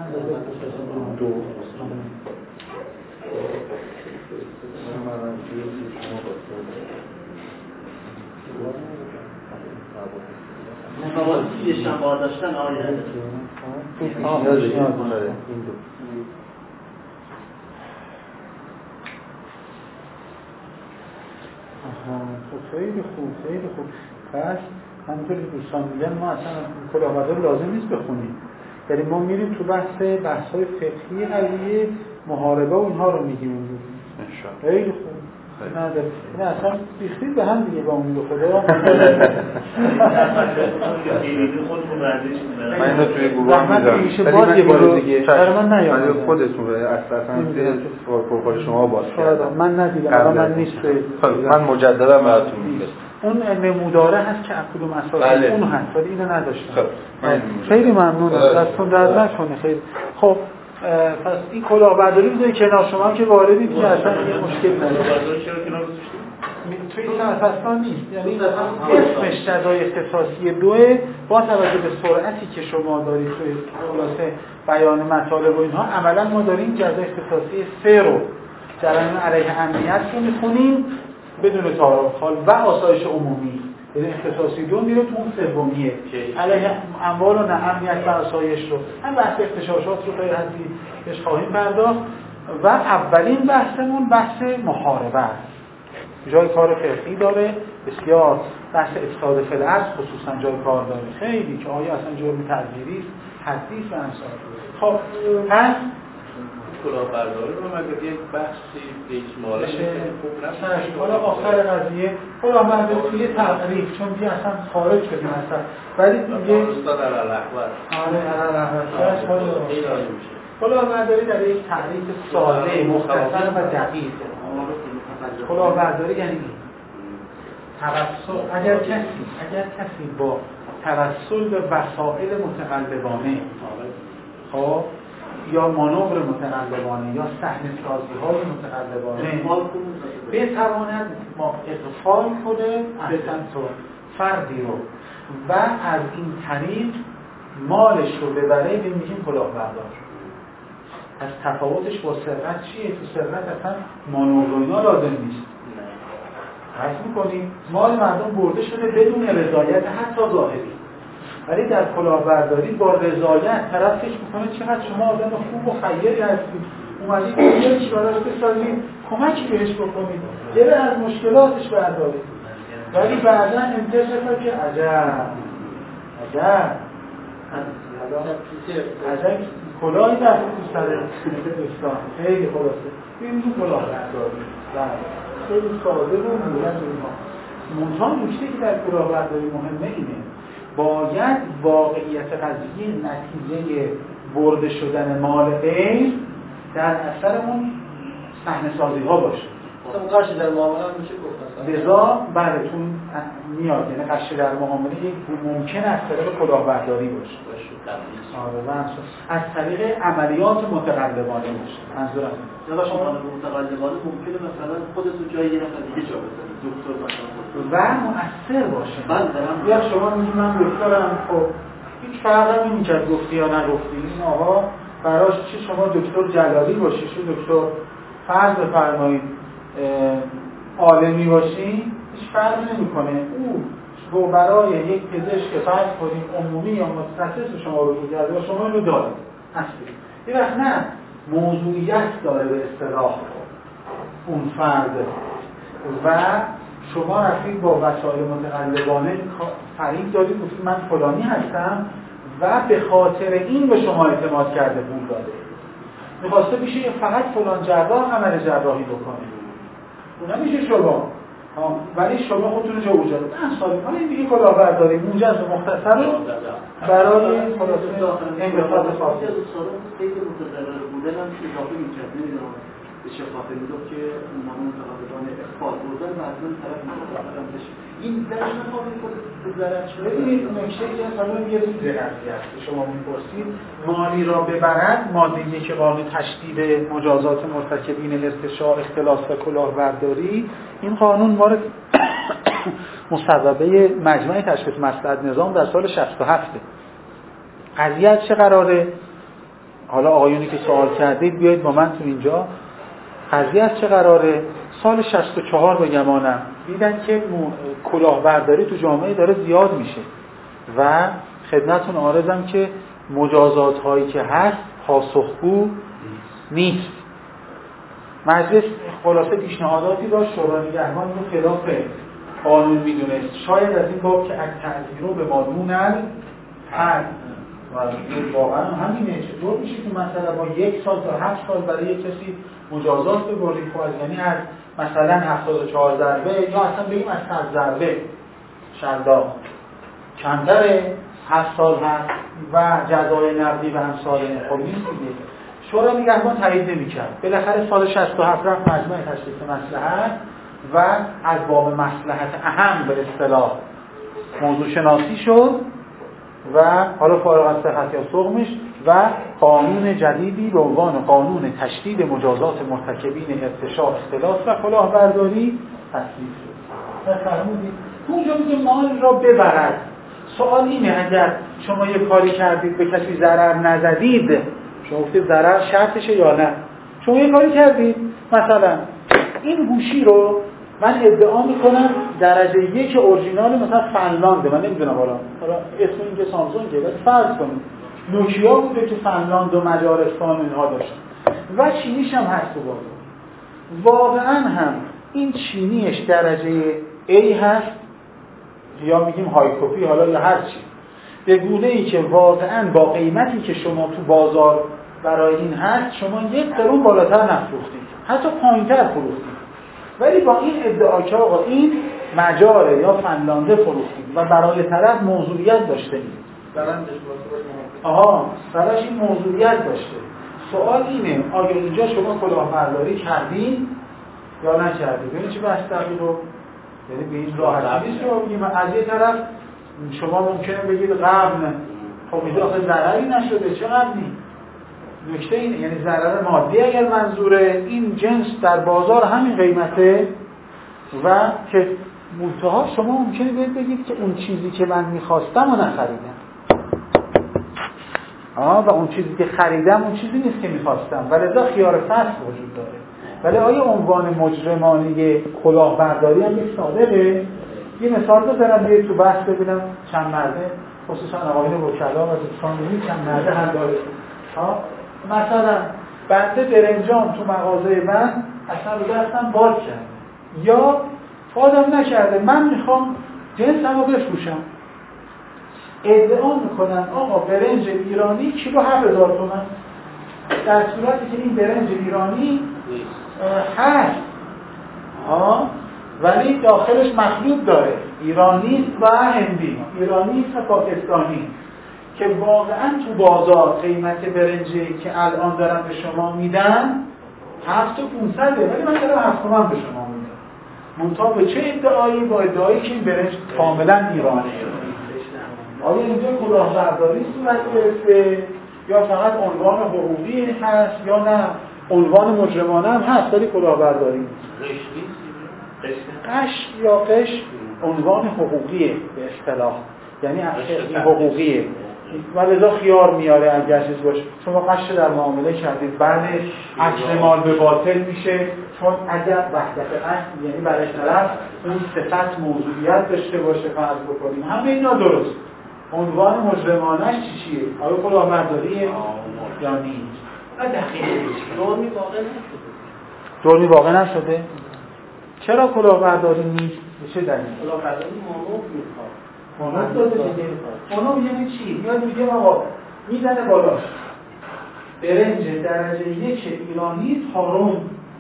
متواضعی یه شنبه داشتن آیه هست. خیلی خوب خیلی خوب. پس همونطور که دوستان میگن ما اصلا کلاهبرداری لازم نیست بخونیم، یعنی ما میریم تو بحث‌های فقهی علیه محاربه و اینها رو میگیم اونجور. خیلی خوب. نداره. این اصلا بیختید به هم دیگه با امید خدا. من اینو توی گروه میذارم. باز یه بار دیگه. من نیام. ولی خودتون به اصلا پروفایل شما باز کردم. من ندیدم. من نیست. من مجددا براتون میگم. اون نموداره هست که کدوم اساس اون هست ولی اینو نداشتم. خیلی ممنونم. دستتون درد نکنه. خیلی خب. پس این کلاهبرداری بذارید کنار، شما هم که واردید که اصلا یه مشکل نداره. چرا کنار گذاشتید؟ توی این اصلا نیست، یعنی اسمش جزای اختصاصی 2 با توجه به سرعتی که شما دارید توی خلاصه بیان مطالب و اینها، عملا ما داریم جزای اختصاصی 3 رو جریان علیه امنیت رو میخونیم بدون تعارف حال و آسایش عمومی. یعنی اختصاصی 2 میره تو اون سومیه علیه اموال و امنیت و آسایش رو هم بحث اغتشاشات رو خیلی حدی بهش خواهیم پرداخت و اولین بحثمون بحث محاربه است. جای کار فقهی داره بسیار، بحث افساد فی الارض خصوصا جای کار داره خیلی که آیا اصلا جرم تعزیری است حدیث و امثال. خب پس کلاهبرداری رو مگر یک بحثی اجمالی خوب نشه. حالا آخر قضیه کلاهبرداری توی تعریف چون دیگه اصلا خارج شدیم اصلا، ولی دیگه استاد علی‌رحمت کلاهبرداری در یک تعریف ساده مختصر و دقیق. کلاهبرداری یعنی توسل، اگر کسی با توسل به وسایل متقلبانه خب یا مانور متقلبانه یا صحنه‌سازی‌های متقلبانه بتواند اغفال کنه احسن فردی رو و از این طریق مالش رو ببره میگیم کلاهبردار. از تفاوتش با سرقت چیه؟ تو سرقت اصلا مانور و اینا لازم نیست. حس می‌کنیم مال مردم برده شده بدون رضایت حتی ظاهری، ولی در کلاهبرداری با رضایت طرف فکر می‌کنه چقدر شما آدم خوب و خیری هستید، اومدید یه چیزی براش بسازید، کمکی بهش بکنید، جلوی از مشکلاتش بردارید، ولی بعداً انتظار که عجب کلاهی در تو سر دوستان خیلی خلاصه این رو کلاهبرداری خیلی ساده و مولد اینها. منتها نکته که در کلاهبرداری مهمه اینه باید واقعیت قضیه نتیجه برده شدن مال غیر در اثرمون صحنه‌سازی ها باشه. مثلا قش در معامله میشه گفت لذا براتون میاد، یعنی قش در معامله یک ممکن است طریق کلاهبرداری باشه. آره از طریق عملیات متقلبانه باشه. منظورم یا شما متقلبانه ممکنه مثلا خودتون جای یه نفر دیگه جا بذارید، دکتر مثلا و مؤثر باشه. یا شما میگید من دکترم، خب هیچ فرقی نمی‌کنه گفتی یا نگفتی. این آقا براش چه شما دکتر جلالی باشی، چه دکتر فرض بفرمایید عالمی باشی، هیچ فرقی نمی‌کنه. او برای یک پزشک فرض کنیم عمومی یا متخصص شما رو بگرده و شما اینو دارید اصلی. یه وقت نه موضوعیت داره به اصطلاح اون فرد و شما رفتید با وسایل متقلبانه فریب دادید گفتید من فلانی هستم و به خاطر این به شما اعتماد کرده پول داده. میخواسته بشه فقط فلان جراح عمل جراحی بکنه. اون نمیشه شما. ولی شما خودتون رو جا اجاره سال حالا این دیگه کلاهبرداری موجز و مختصر رو برای خلاصه انبساط خاصی از استادان قید متضرر بودن هم اضافه می‌کرد. نمی‌دونم به چه خاطر میگفت که عنوان متقاضیان اخفاء بردن و از اون طرف متقاضیان بشه. این درش نخواهید خود به ضرر شده. ببینید نکته‌ای که حالا یه چیزی هست که شما می‌پرسید مالی را ببرد ماده یک قانون تشدید مجازات مرتکبین ارتشاء اختلاس و کلاهبرداری این قانون مورد مصوبه مجمع تشخیص مصلحت نظام در سال 67 قضیه چه قراره؟ حالا آقایونی که سوال کردید بیایید با من تو اینجا. قضیه چه قراره؟ سال 64 به گمانم دیدن که کلاهبرداری تو جامعه داره زیاد میشه و خدمتتون عارضم که مجازات هایی که هست پاسخگو نیست. مجلس خلاصه پیشنهاداتی داشت، شورای نگهبان رو خلاف قانون میدونست. شاید از این باب که التعزیر رو به مادون الحد و واقعا همینه. چطور میشه که مثلا با 1 سال تا 7 سال برای یک کسی مجازات بگذاریم؟ خب یعنی از مثلا 74 ضربه یا اصلا بگیم از 100 ضربه شلاق کمتر 7 سال هست و جزای نقدی و همسالانه. خب نیست دیگه. شورای نگهبان تایید نمی‌کرد. بالاخره سال 67 رفت مجمع تشخیص مصلحت و از باب مصلحت اهم به اصطلاح موضوع شناسی شد و حالا فارغ از صحت یا سقمش و قانون جدیدی به عنوان قانون تشدید مجازات مرتکبین ارتشاء اختلاس و کلاهبرداری تصویب شد. فرمودید اونجا میگه مال را ببرد. سوال اینه اگر شما یه کاری کردید به کسی ضرر نزدید، شما گفتید ضرر شرطشه یا نه؟ شما یه کاری کردید مثلا این گوشی رو من ادعا میکنم درجه 1 اورجینال مثلا فنلانده، من نمیدونم حالا اسم این که سامسونگه ولی فرض کنید نوکیا بوده که فنلاند و مجارستان اینها داشت و چینیش هم هست تو بازار. واقعا هم این چینیش درجه A هست یا میگیم های کپی حالا یا هر چی، به گونه‌ای که واقعا با قیمتی که شما تو بازار برای این هست شما 1 قرون بالاتر نفروختید، حتی پایین‌تر فروختید، ولی با این ادعا که آقا این مجاره یا فنلانده فروختید و برای طرف موضوعیت داشته اید. براش این موضوعیت داشته. سوال اینه آیا اینجا شما کلاهبرداری کردین یا نکردید؟ ببین چه بحثی رو، یعنی به این راحتی نیست که بگیم از یه طرف شما ممکنه بگید قبل خب اینجا آخه ضرری نشده، چه قبلی؟ نکته اینه یعنی ضرر مادی اگر منظوره این جنس در بازار همین قیمته و که منتها شما ممکنه بگید که اون چیزی که من میخواستم و نخریدم و اون چیزی که خریدم اون چیزی نیست که میخواستم و لذا خیار فصل وجود داره. ولی آیا عنوان مجرمانه کلاهبرداری هم یک صادقه؟ یه مثال بزنم بیایید تو بحث ببینم چند مرده خصوصا آقایون وکلا و دوستان ببینید چند مرده حل داره. مثلا بنده برنجام تو مغازه من اصلا رو دستم باز کرد یا بازم نکرده، من میخوام جنسم رو بفروشم، ادعا میکنن آقا برنج ایرانی کیلو 7000 تومان، در صورتی که این برنج ایرانی هست ولی داخلش مخلوط داره، ایرانی و هندی، ایرانی و پاکستانی، که واقعا تو بازار قیمت برنجی که الان دارن به شما میدن 7500 ولی من دارم 7 تومن به شما میدم. منتها به چه ادعایی؟ با ادعایی که این برنج کاملا ایرانیه. آیا اینجا کلاهبرداری صورت گرفته یا فقط عنوان حقوقی هست یا نه عنوان مجرمانه هم هست ولی کلاهبرداری نیست؟ قش یا قش عنوان حقوقیه به اصطلاح، یعنی حقوقیه و لذا خیار میاره اگر چیز باشه. شما قش در معامله کردید بله اصل مال به باطل میشه، چون اگر وحدت اصل یعنی برای طرف اون صفت موضوعیت داشته باشه فرض بکنیم همه اینا درست. عنوان مجرمانش چیه؟ آیا کلاهبرداریه یا نیست؟ و دقیقه جرمی واقع نشده. چرا کلاهبرداری نیست؟ به چه دلیل؟ کلاهبرداری مانور میخواد. مانور داده دیگه. مانور یعنی چی؟ میاد میگه آقا میزنه بالاش. برنج درجه 1 ایرانی تارم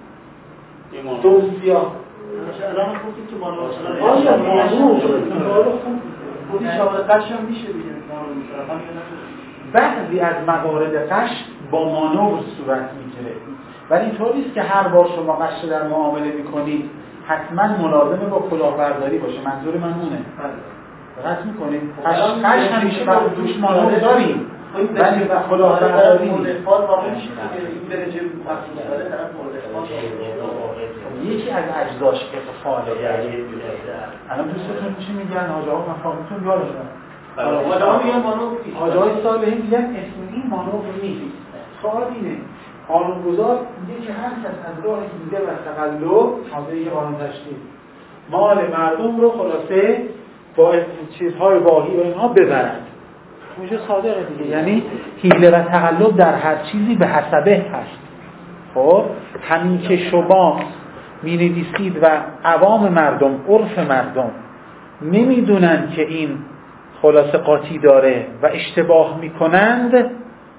دوسیا. الان گفتید که مانور شدن. آیا مانور خودی شامل قش هم میشه بگیم مانور میشه. بعضی از موارد قش با مانور صورت میگیره، ولی اینطور نیست که هر بار شما قش در معامله میکنید حتما ملازمه با کلاهبرداری باشه. منظور من اونه. دقت میکنید قش همیشه با دوش مانور داریم ولی کلاهبرداری مورد اخبار واقع میشه که این برنج مخصوص داره طرف مورد اخبار یکی از اجزاش اقفاله. الان دوستتون چی میگن؟ حاجه ها مفاهیمتون یادشون حاجه های صالحین میگن اسم این مانور نیست. سوال اینه قانونگذار میگه که هر کس از راه حیله و تقلب حاضر قانون تشکیل مال مردم رو خلاصه با چیزهای واهی و اینها ببرند. موجه صادقه دیگه، یعنی حیله و تقلب در هر چیزی به حسبه هست. خب همین که شما می‌نویسید و عوام مردم، عرف مردم نمیدونن که این خلاصه قاطی داره و اشتباه میکنند،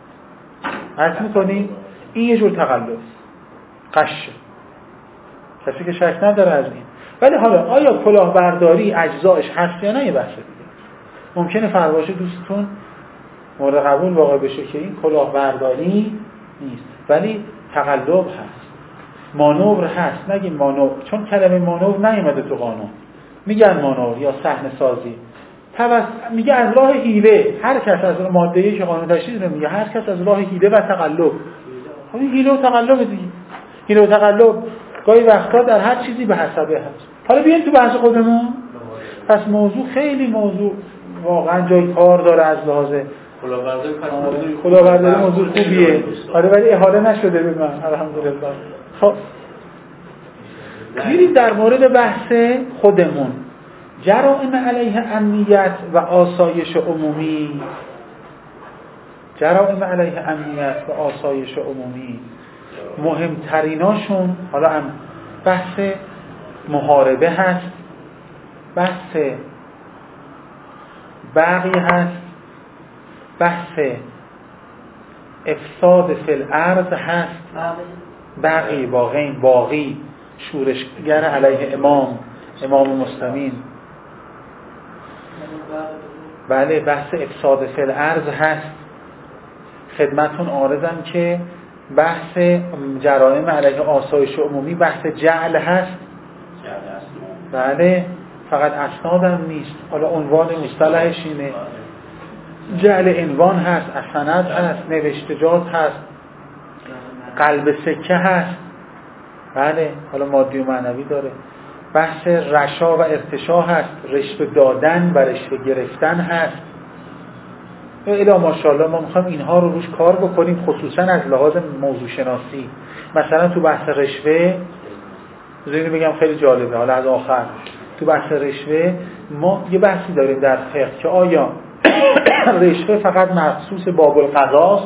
حس میکنید این یه جور تقلب قشه، کسی که شک نداره از این. ولی حالا آیا کلاهبرداری اجزایش هست یا نه یه بحث دیگه. ممکنه فرواشه دوستتون مورد قبول واقع بشه که این کلاهبرداری نیست ولی تقلب هست، مانور هست. نگیم مانور، چون کلمه مانور نیومده تو قانون. میگن مانور یا صحنه سازی، میگه از راه حیله. هر کس از ماده که قانون تشریع میگه هر کس از راه حیله و تقلب. خب این حیله و تقلب دیگه. حیله و تقلب گاهی وقتا در هر چیزی به حسبه هست. حالا بیاین تو بحث خودمون. پس موضوع خیلی موضوع واقعا جای کار داره از لحاظ کلاهبرداری. موضوع خوبیه. آره ولی احاله نشده به من الحمدلله. خب میریم در مورد بحث خودمون. جرائم علیه امنیت و آسایش عمومی. جرائم علیه امنیت و آسایش عمومی مهمتریناشون حالا بحث محاربه هست، بحث بغی هست، بحث افساد فی الارض هست. بغی باغی شورشگر علیه امام مسلمین. بله بحث افساد فی الارض هست. خدمتون عارضم که بحث جرائم علیه آسایش عمومی بحث جعل هست. بله فقط اسنادم نیست، حالا عنوان مصطلحش اینه. جعل عنوان هست، اسناد هست، نوشتجات هست، قلب سکه هست. بله حالا مادی و معنوی داره. بحث رشا و ارتشا هست، رشوه دادن و رشوه گرفتن هست. الا ماشاءالله ما میخوایم اینها رو روش کار بکنیم، خصوصا از لحاظ موضوع شناسی. مثلا تو بحث رشوه بذارید بگم خیلی جالبه، حالا از آخر تو بحث رشوه ما یه بحثی داریم در فقه که آیا رشوه فقط مخصوص باب القضاست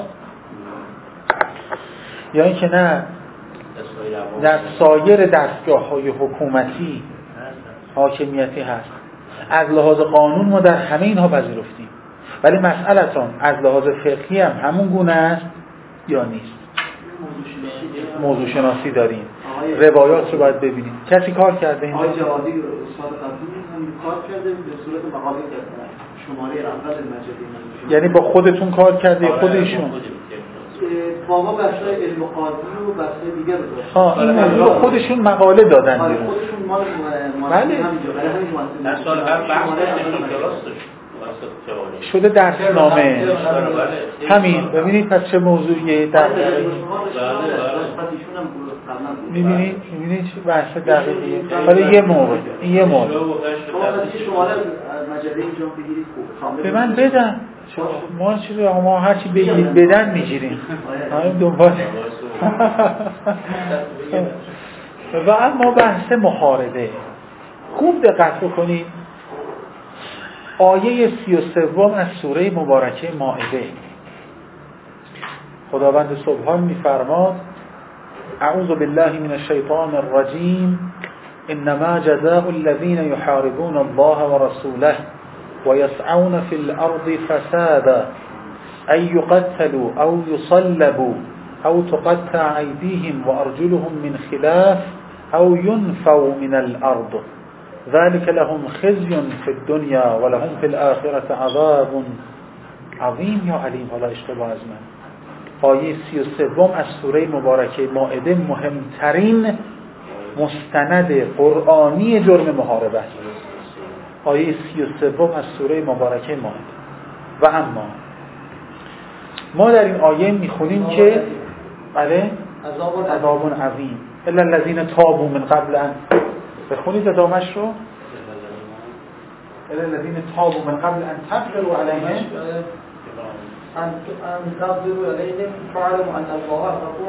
یا اینکه نه در سایر دستگاه‌های حکومتی حاکمیتی هست. از لحاظ قانون ما در همه اینها پذیرفتیم، ولی مسئلتون از لحاظ فقهی هم همون گونه است یا نیست. موضوع شناسی داریم، روایات رو باید ببینیم. کسی کار کرده این؟ آقای جوادی استاد قبلی هم کار کرده به صورت مقاله کرده شماره اول مجله. یعنی با خودتون کار کرده خودشون؟ با ما بخشای علم و قاضی و بخشای دیگر رو این موضوع خودشون مقاله دادن بیرون. بیرون. خودشون مال بله. در سال هر بحث کلاس شده درسنامه. همین ببینید پس چه موضوعیه در میبینید چه بحث دقیقیه. حالا یه مورد این یه مورد به من بدن ما هرچی بگید بدن میگیریم دنبال. و اما بحث محاربه خوب دقت بکنید. آیه 33 از سوره مبارکه مائده، خداوند سبحان می‌فرماد: اعوذ بالله من الشیطان الرجیم انما جزاء الذين يحاربون الله ورسوله ويسعون في الارض فسادا ان يقتلوا او يصلبوا او تقطع ايديهم وارجلهم من خلاف او ينفوا من الارض ذلك لهم خزي في الدنيا ولهم في الاخره عذاب عظیم یا علیم. حالا اشتباه از من. آیه 33 از سوره مبارکه مائده مهمترین مستند قرآنی جرم محاربه است. آیه 33 از سوره مبارکه مائده. و اما ما در این آیه میخونیم که بله عذاب عظیم الا الذين تابوا من قبل ان بخونید ادامش رو الا الذين تابوا من قبل ان تقدروا عليهم أن تقدروا عليهم فاعلموا أن الله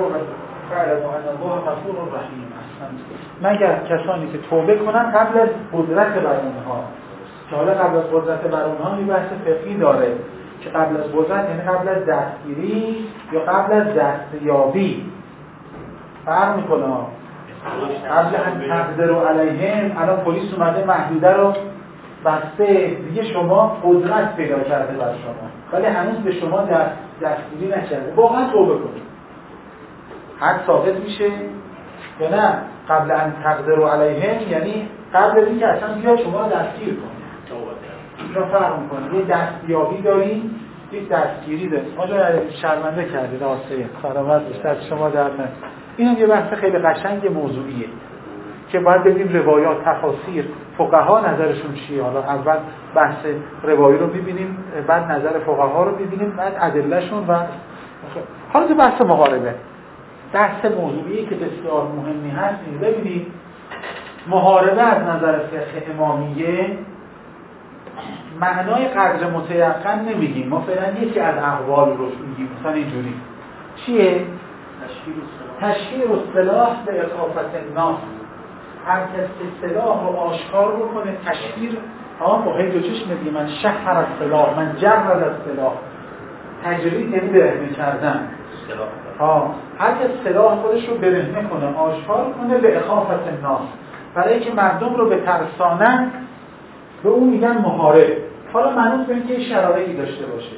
غفور رحیم. مگر کسانی که توبه کنن قبل از قدرت بر اونها، که حالا قبل از قدرت بر اونها این بحث فقهی داره که قبل از قدرت یعنی قبل از دستگیری یا قبل از دستیابی فرق میکنه. قبل ان تقدروا علیهم الان پلیس اومده محدوده رو بسته دیگه، شما قدرت پیدا کرده بر شما ولی هنوز به شما دستگیری نکرده، واقعا توبه کنید حد ثابت میشه یا نه؟ قبل ان تقدروا علیهم یعنی قبل از اینکه اصلا بیاد شما رو دستگیر کنه. اینو فرق میکنه. یه دستیابی داریم، یک دستگیری داریم. ما شرمنده کردید آسه خرامت بیشتر شما در نه. این یه بحث خیلی قشنگ موضوعیه که باید ببینیم روایات، تفاسیر، فقها نظرشون چیه. حالا اول بحث روایی رو ببینیم، بعد نظر فقها رو ببینیم، بعد ادلهشون و حالا تو بحث محاربه. بحث موضوعی که بسیار مهمی هست این ببینید محاربه از نظر فقه امامیه معنای قدر متیقن نمیگیم، ما فعلا یکی از اقوال رو میگیم مثلا اینجوری چیه؟ تشهیر السلاح به اخافت الناس. هر کس که سلاح رو آشکار بکنه، تشهیر با هی دو چشم میگه من شهر السلاح، من جرد السلاح، تجرید یعنی برهنه کردن. هر کس سلاح خودش رو برهنه کنه، آشکار کنه به اخافت الناس، برای که مردم رو به ترسانن، به اون میگن محارب. حالا منوط به اینکه شرایطی داشته باشه.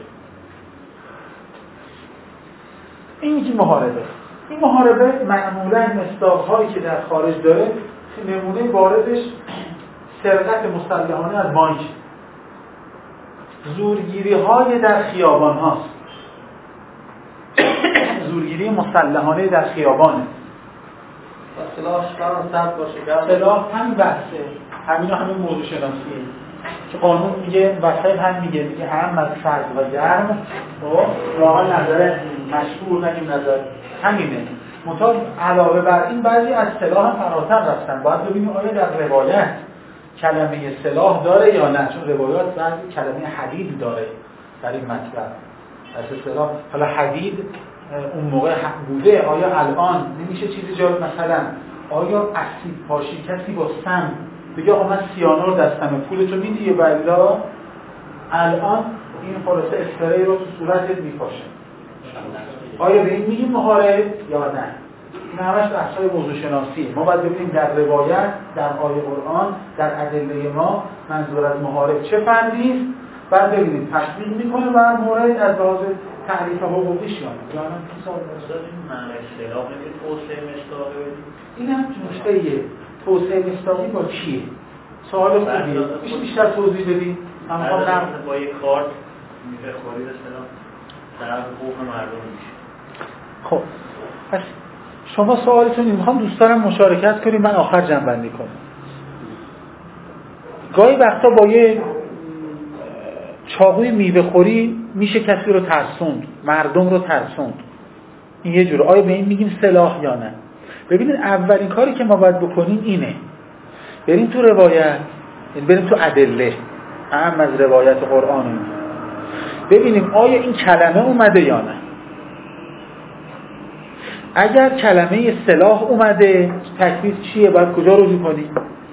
این میگه محاربه. این محاربه معمولا مصداق‌هایی که در خارج داره، نمونه واردش سرقت مسلحانه از بانک، زورگیری‌های در خیابان هاست. زورگیری مسلحانه در خیابانه. سلاحش قرار ثبت باشه. سلاح همین بحثه، همین موضوع شناسیه که قانون میگه وسایل هم میگه هم از فرض و گرم و راه نظر مشهور نگیم نظر همینه. منتها علاوه بر این بعضی از سلاح هم فراتر رفتن. باید ببینیم آیا در روایت کلمه سلاح داره یا نه، چون روایات بعضی کلمه حدید داره در این مطلب. از سلاح حالا حدید اون موقع بوده، آیا الان نمیشه چیزی جالب مثلا آیا اسید پاشی کسی با سم بگه آقا من سیانور دستمه پولتو میدی یا بلا الان این خلاصه اسپری رو تو صورتت میپاشه، آیا به این میگیم محارب یا نه؟ این همش بحث‌های موضوع شناسیه. ما باید ببینیم در روایت، در آیه قرآن، در ادله ما منظور از محارب چه فردی است، بعد ببینیم تطبیق میکنه بر مورد از لحاظ تعریف حقوقیش یا نه. جانم کی سوال داشت؟ معنی اصطلاح که توسعه مصداقی این هم نکته‌ایه. توسعه مصداقی با کیه؟ سوال خوبیه. میشه بیشتر توضیح بدید؟ من می‌خوام با یک کارت می‌خورید اصطلاح طرف حقوق مردم میشه. خب پس شما سوالتون میخوام دوستانم مشارکت کنیم، من آخر جمع‌بندی کنم. گاهی وقتا با یه چاقوی میوه خوری میشه کسی رو ترسوند، مردم رو ترسوند. این یه جور. آیا به این میگیم سلاح یا نه؟ ببینید اولین کاری که ما باید بکنیم اینه بریم تو روایت، بریم تو ادله هم از روایت قرآن ببینیم آیا این کلمه اومده یا نه. اگر کلمه سلاح اومده تکلیف چیه؟ باید کجا رجوع کنیم؟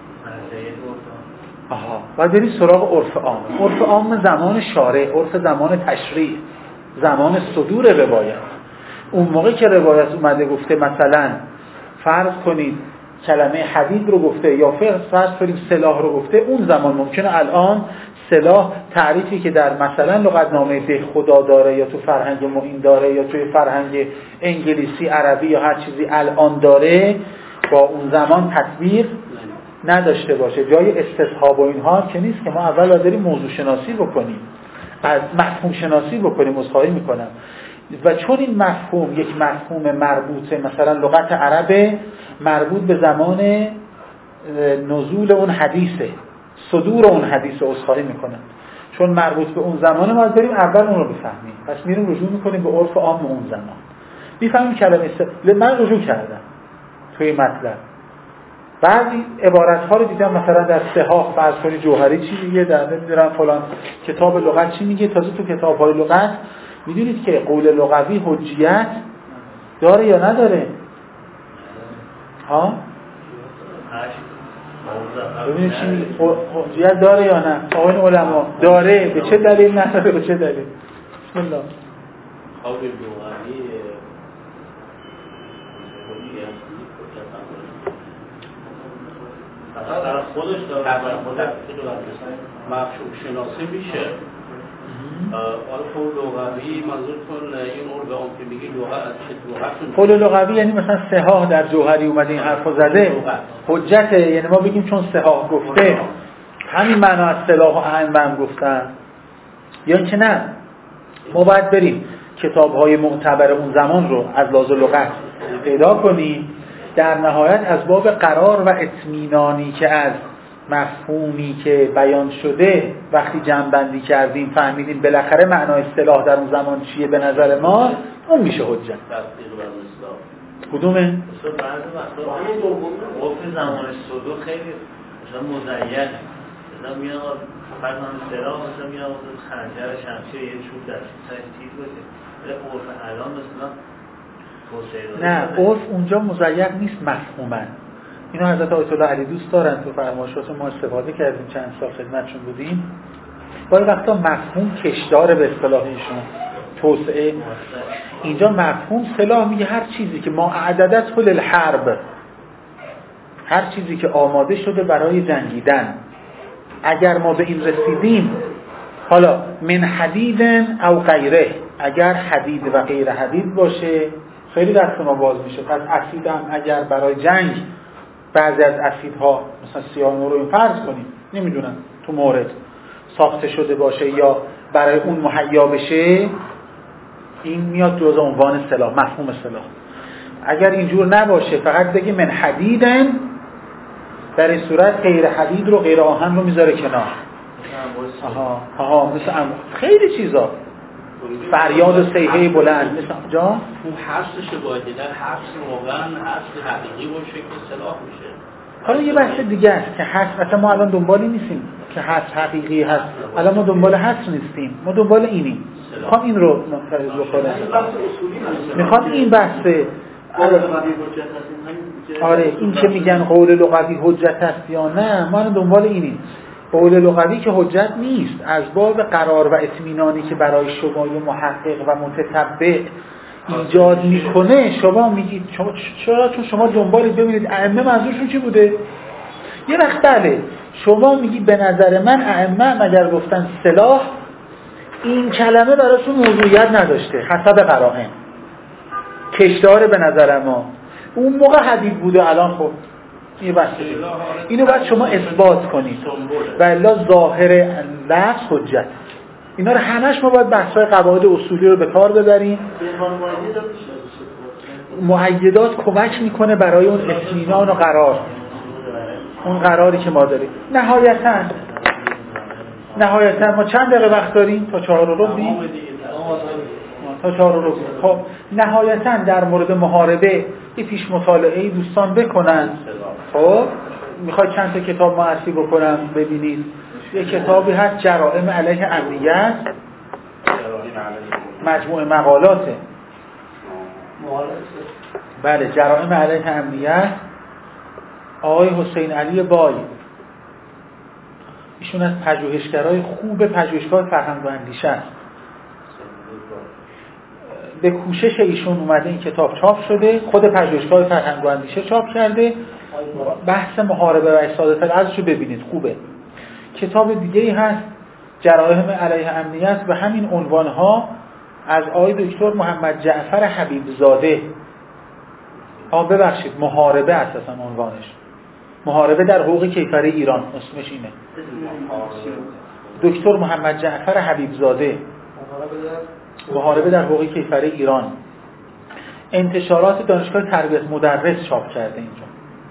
باید بریم سراغ عرف عام. عرف عام زمان شارع، عرف زمان تشریع، زمان صدور روایت. اون موقع که روایت اومده گفته مثلا فرض کنید کلمه حدید رو گفته یا فرض کنیم سلاح رو گفته، اون زمان ممکنه الان سلاح تعریفی که در مثلا لغتنامه ده خدا داره یا تو فرهنگ معین داره یا توی فرهنگ انگلیسی، عربی یا هر چیزی الان داره، با اون زمان تطبیق نداشته باشه. جای استصحاب و اینها که نیست که ما اول داریم موضوع شناسی بکنیم، از مفهوم شناسی بکنیم. عذرخواهی میکنم. و چون این مفهوم یک مفهوم مربوطه، مثلا لغت عربه مربوط به زمان نزول اون حدیثه، صدور اون حدیثه، عذرخواهی میکنم، چون مربوط به اون زمانه ما بریم اول اون رو بفهمیم، پس میریم رجوع میکنیم به عرف عام اون زمان، میفهمیم کلمه من رجوع کردم توی مطلب. بعضی عبارت‌ها رو دیدم مثلا در صحاح فرض کنید جوهری چی میگه، در نمیدونم فلان کتاب لغت چی میگه. تازه تو کتاب‌های لغت میدونید که قول لغوی حجیت داره یا نداره؟ ها؟ ببینید چی میگه، حجیت داره یا نه؟ آقایون علما داره، به چه دلیل نداره، به چه دلیل؟ بسم الله. قول لغوی در خودش داره مفهوم شناسی میشه. حالا قول لغوی منظورتون این عرف عام که میگی لغت قول لغوی یعنی مثلا صحاح در جوهری اومده این حرفو زده، حجته، یعنی ما بگیم چون صحاح گفته همین معنا از صلاح و ائمه هم گفتن، یا اینکه نه ما باید بریم کتاب‌های معتبر اون زمان رو از لحاظ لغت پیدا کنیم، در نهایت از باب قرار و اطمینانی که از مفهومی که بیان شده وقتی جمع‌بندی کردیم فهمیدیم بالاخره معنای اصطلاح در اون زمان چیه، به نظر ما اون میشه حجت. کدومه؟ مثلا بعضی وقتا عرف زمان صدور خیلی مثلا مزینه، مثلا میان فرض کنید اصطلاح مثلا میان خنجر شمشیر یه چوب در سایز تیز باشه، ولی عرف الان مثلا نه عرف اونجا مزین نیست مفهوما. اینو حضرت آیت الله علی دوست دارن، تو فرمایشات ما استفاده کردیم، چند سال خدمتشون بودیم. گاهی وقتا مفهوم کشدار به اصطلاح ایشون توسعه. اینجا مفهوم سلاح میگه هر چیزی که ما اعددته للحرب، هر چیزی که آماده شده برای جنگیدن، اگر ما به این رسیدیم، حالا من حدید او غیره، اگر حدید و غیر حدید باشه خیلی دست ما باز میشه. پس اسید هم اگر برای جنگ بعضی از اسیدها مثلا سیانور رو فرض کنیم نمیدونم تو مورد ساخته شده باشه یا برای اون مهیا بشه، این میاد جزء عنوان سلاح، مفهوم سلاح. اگر اینجور نباشه فقط بگی من حدیدن، در این صورت غیر حدید رو غیر آهن رو میذاره کنار. مثل خیلی چیزا، فریاد و صیحه بلند مثلا جا اون حفظش باید در حفظ واقعا حفظ حقیقی باشه که سلاح میشه. حالا یه بحث دیگه است که حفظ، اصلا ما الان دنبالی نیستیم که حفظ حقیقی هست، الان ما دنبال حفظ نیستیم، ما دنبال اینیم، میخوام این رو منتقض بکنم، میخوام این بحثه. آره این که میگن قول لغوی حجت است یا نه، ما دنبال اینیم. قول لغوی که حجت نیست، از باب قرار و اطمینانی که برای شما محقق و متتبع ایجاد میکنه شما میگید چرا؟ چون شما دنبالید ببینید ائمه منظورشون چی بوده. یه وقت بله شما میگید به نظر من ائمه مگر گفتن سلاح، این کلمه براشون موضوعیت نداشته حسب قرائن، کشدار به نظر ما اون موقع حدید بوده، الان خب یه بحث دیگه. اینو باید شما اثبات کنید و الا ظاهر لفظ حجت. اینا رو همش ما باید بحث‌های قواعد اصولی رو به کار ببریم. مؤیدات کمک میکنه برای اون اطمینان و قرار، اون قراری که ما داریم. نهایتاً ما چند دقیقه وقت داریم؟ تا 4:15 تا 4:15. خب نهایتاً در مورد محاربه یه پیش مطالعه‌ای دوستان بکنن. خب میخواد چند تا کتاب معرفی بکنم ببینید. یه کتابی هست جرائم علیه امنیت، مجموعه مقالاته. بله جرائم علیه امنیت، آقای حسین علی بای، ایشون از پژوهشگرای خوب پژوهشگاه فرهنگ و اندیشه است. به کوشش ایشون اومده این کتاب چاپ شده، خود پژوهشگاه فرهنگ و اندیشه چاپ کرده. بحث محاربه و افساد فی الارض رو ببینید خوبه. کتاب دیگه‌ای هست جرائم علیه امنیت به همین عنوان‌ها از آقای دکتر محمد جعفر حبیبزاده. ببخشید محاربه اساساً عنوانش. محاربه در حقوق کیفری ایران اسمش اینه. دکتر محمد جعفر حبیبزاده. محاربه در حقوق کیفری ایران. انتشارات دانشگاه تربیت مدرس چاپ کرده اینجا.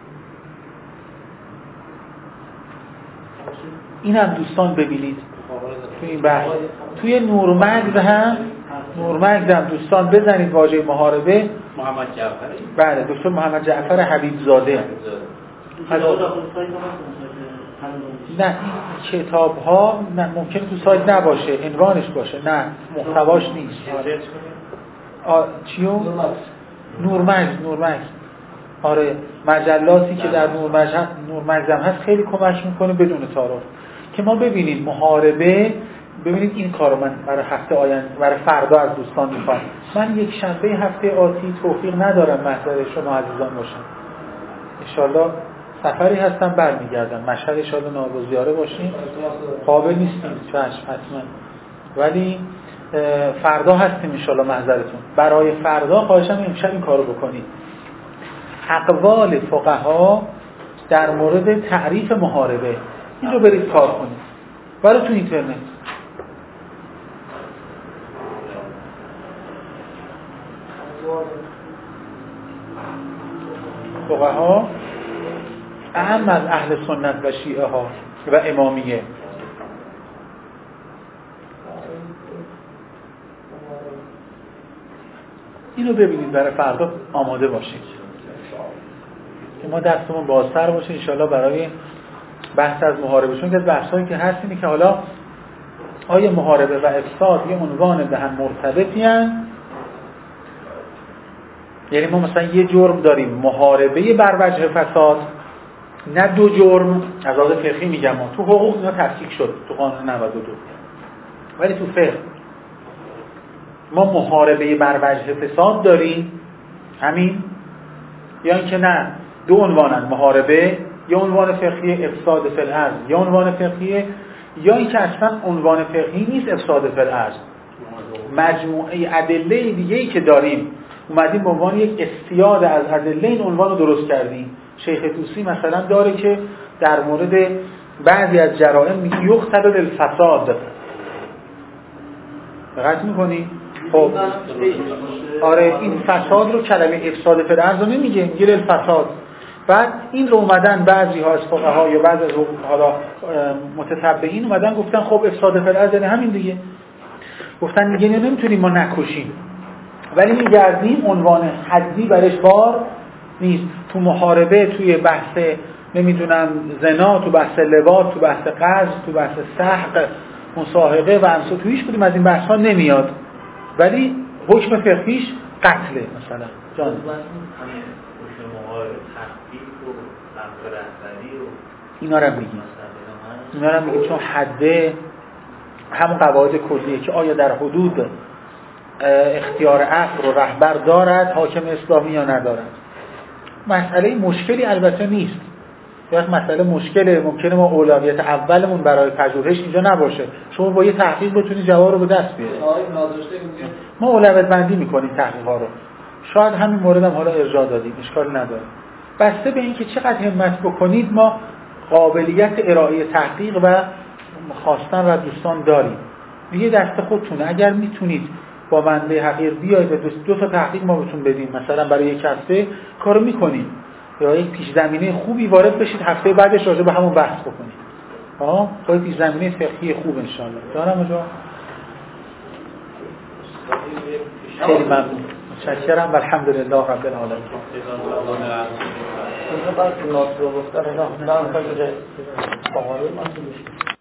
اینم دوستان ببینید توی این بحث. توی نورمگز هم دوستان بزنید واژه محاربه. محمد جعفر. بله دکتر محمد جعفر حبیبزاده. نه این کتاب ها ممکن تو سایت نباشه، عنوانش باشه، نه محتواش نیست. چیو؟ نورمگز. آره مجلاتی که در نورمگز هم هست خیلی کمک میکنه بدون تعارف که ما ببینیم محاربه. ببینید این کارو من برای هفته آینده برای فردا از دوستان میخوام. من یک شنبه هفته آتی توفیق ندارم محضر شما عزیزان باشم. انشالله سفری هستم برمیگردم. مشهد انشالله نایب الزیاره باشیم. قابل نیستیم چشم حتما. ولی فردا هستیم انشالله محضرتون. برای فردا خواهشم امشب این کارو بکنید. اقوال فقها در مورد تعریف محاربه این رو برید کار کنید. برای تو اینترنت فقها اهم از اهل سنت و شیعه ها و امامیه اینو ببینید برای فردا آماده باشید که ما دستمون بازتر باشه انشالله برای بحث از محاربه. چون که از بحثایی که هست اینه که حالا آیا محاربه و افساد یه عنوان به هم مرتبطی هستند؟ یعنی ما مثلا یه جرم داریم محاربه بر وجه فساد، نه دو جرم. از لحاظ فقهی میگم تو حقوق اینا تفکیک شد تو قانون 92 ولی تو فقه ما محاربه بر وجه فساد داریم همین، یا اینکه نه دو عنوانن محاربه، یا عنوان فقهی افساد فی الارض یا عنوان فقهی، یا اینکه اصلا عنوان فقهی نیست افساد فی الارض. مجموعه ادله دیگه‌ای که داریم اومدیم به عنوان یک استیاد از ادله این عنوان رو درست کردیم. شیخ طوسی مثلا داره که در مورد بعضی از جرائم میگه یقتل بالفساد. دقت می‌کنی؟ خب آره این فساد رو کلمه افساد فی الارض رو نمیگه، میگه الفساد. بعد این رو اومدن بعضی ها از فقها یا بعضی از حالا متتبعین اومدن گفتن خب افساد فی الارض یعنی همین دیگه. گفتن میگه نمیتونیم ما نکشیم ولی میگردیم عنوان حدی برش بار نیست. تو محاربه، توی بحث نمیدونم زنا، تو بحث لواط، تو بحث قذف، تو بحث سحق، مصاحبه و امثال تو هیچ کدوم از این بحث ها نمیاد ولی حکم فقهیش قتله مثلا. جان اینا رو میگیم چون حده همون قواعد کلیه که آیا در حدود اختیار عقل و رهبر دارد حاکم اسلامی یا ندارد. مسئله مشکلی البته نیست. یک مسئله مشکله، ممکنه ما اولویت اولمون برای پژوهش اینجا نباشه. شما با یه تحقیق بتونید جواب رو به دست بیارید. ما اولویت بندی میکنیم تحقیقا رو. شاید همین مورد هم حالا ارجاع دادیم، اشکال نداره. بسته به اینکه چقدر همت بکنید ما قابلیت ارائه تحقیق و خواستن و دوستان داریم. دیگه دست خودتونه. اگر میتونید با بنده حقیر بیاید و دو تا تحقیق ما بهتون بدیم مثلا برای یک هفته کارو میکنیم یا یک پیش زمینه خوبی وارد بشید هفته بعدش راجع به همون بحث بکنید. با پیش زمینه فقهی خوب ان شاء الله. دارم اونجا خیلی ممنون. متشکرم و الحمدلله رب العالمین. بعد ناصر گفتن نه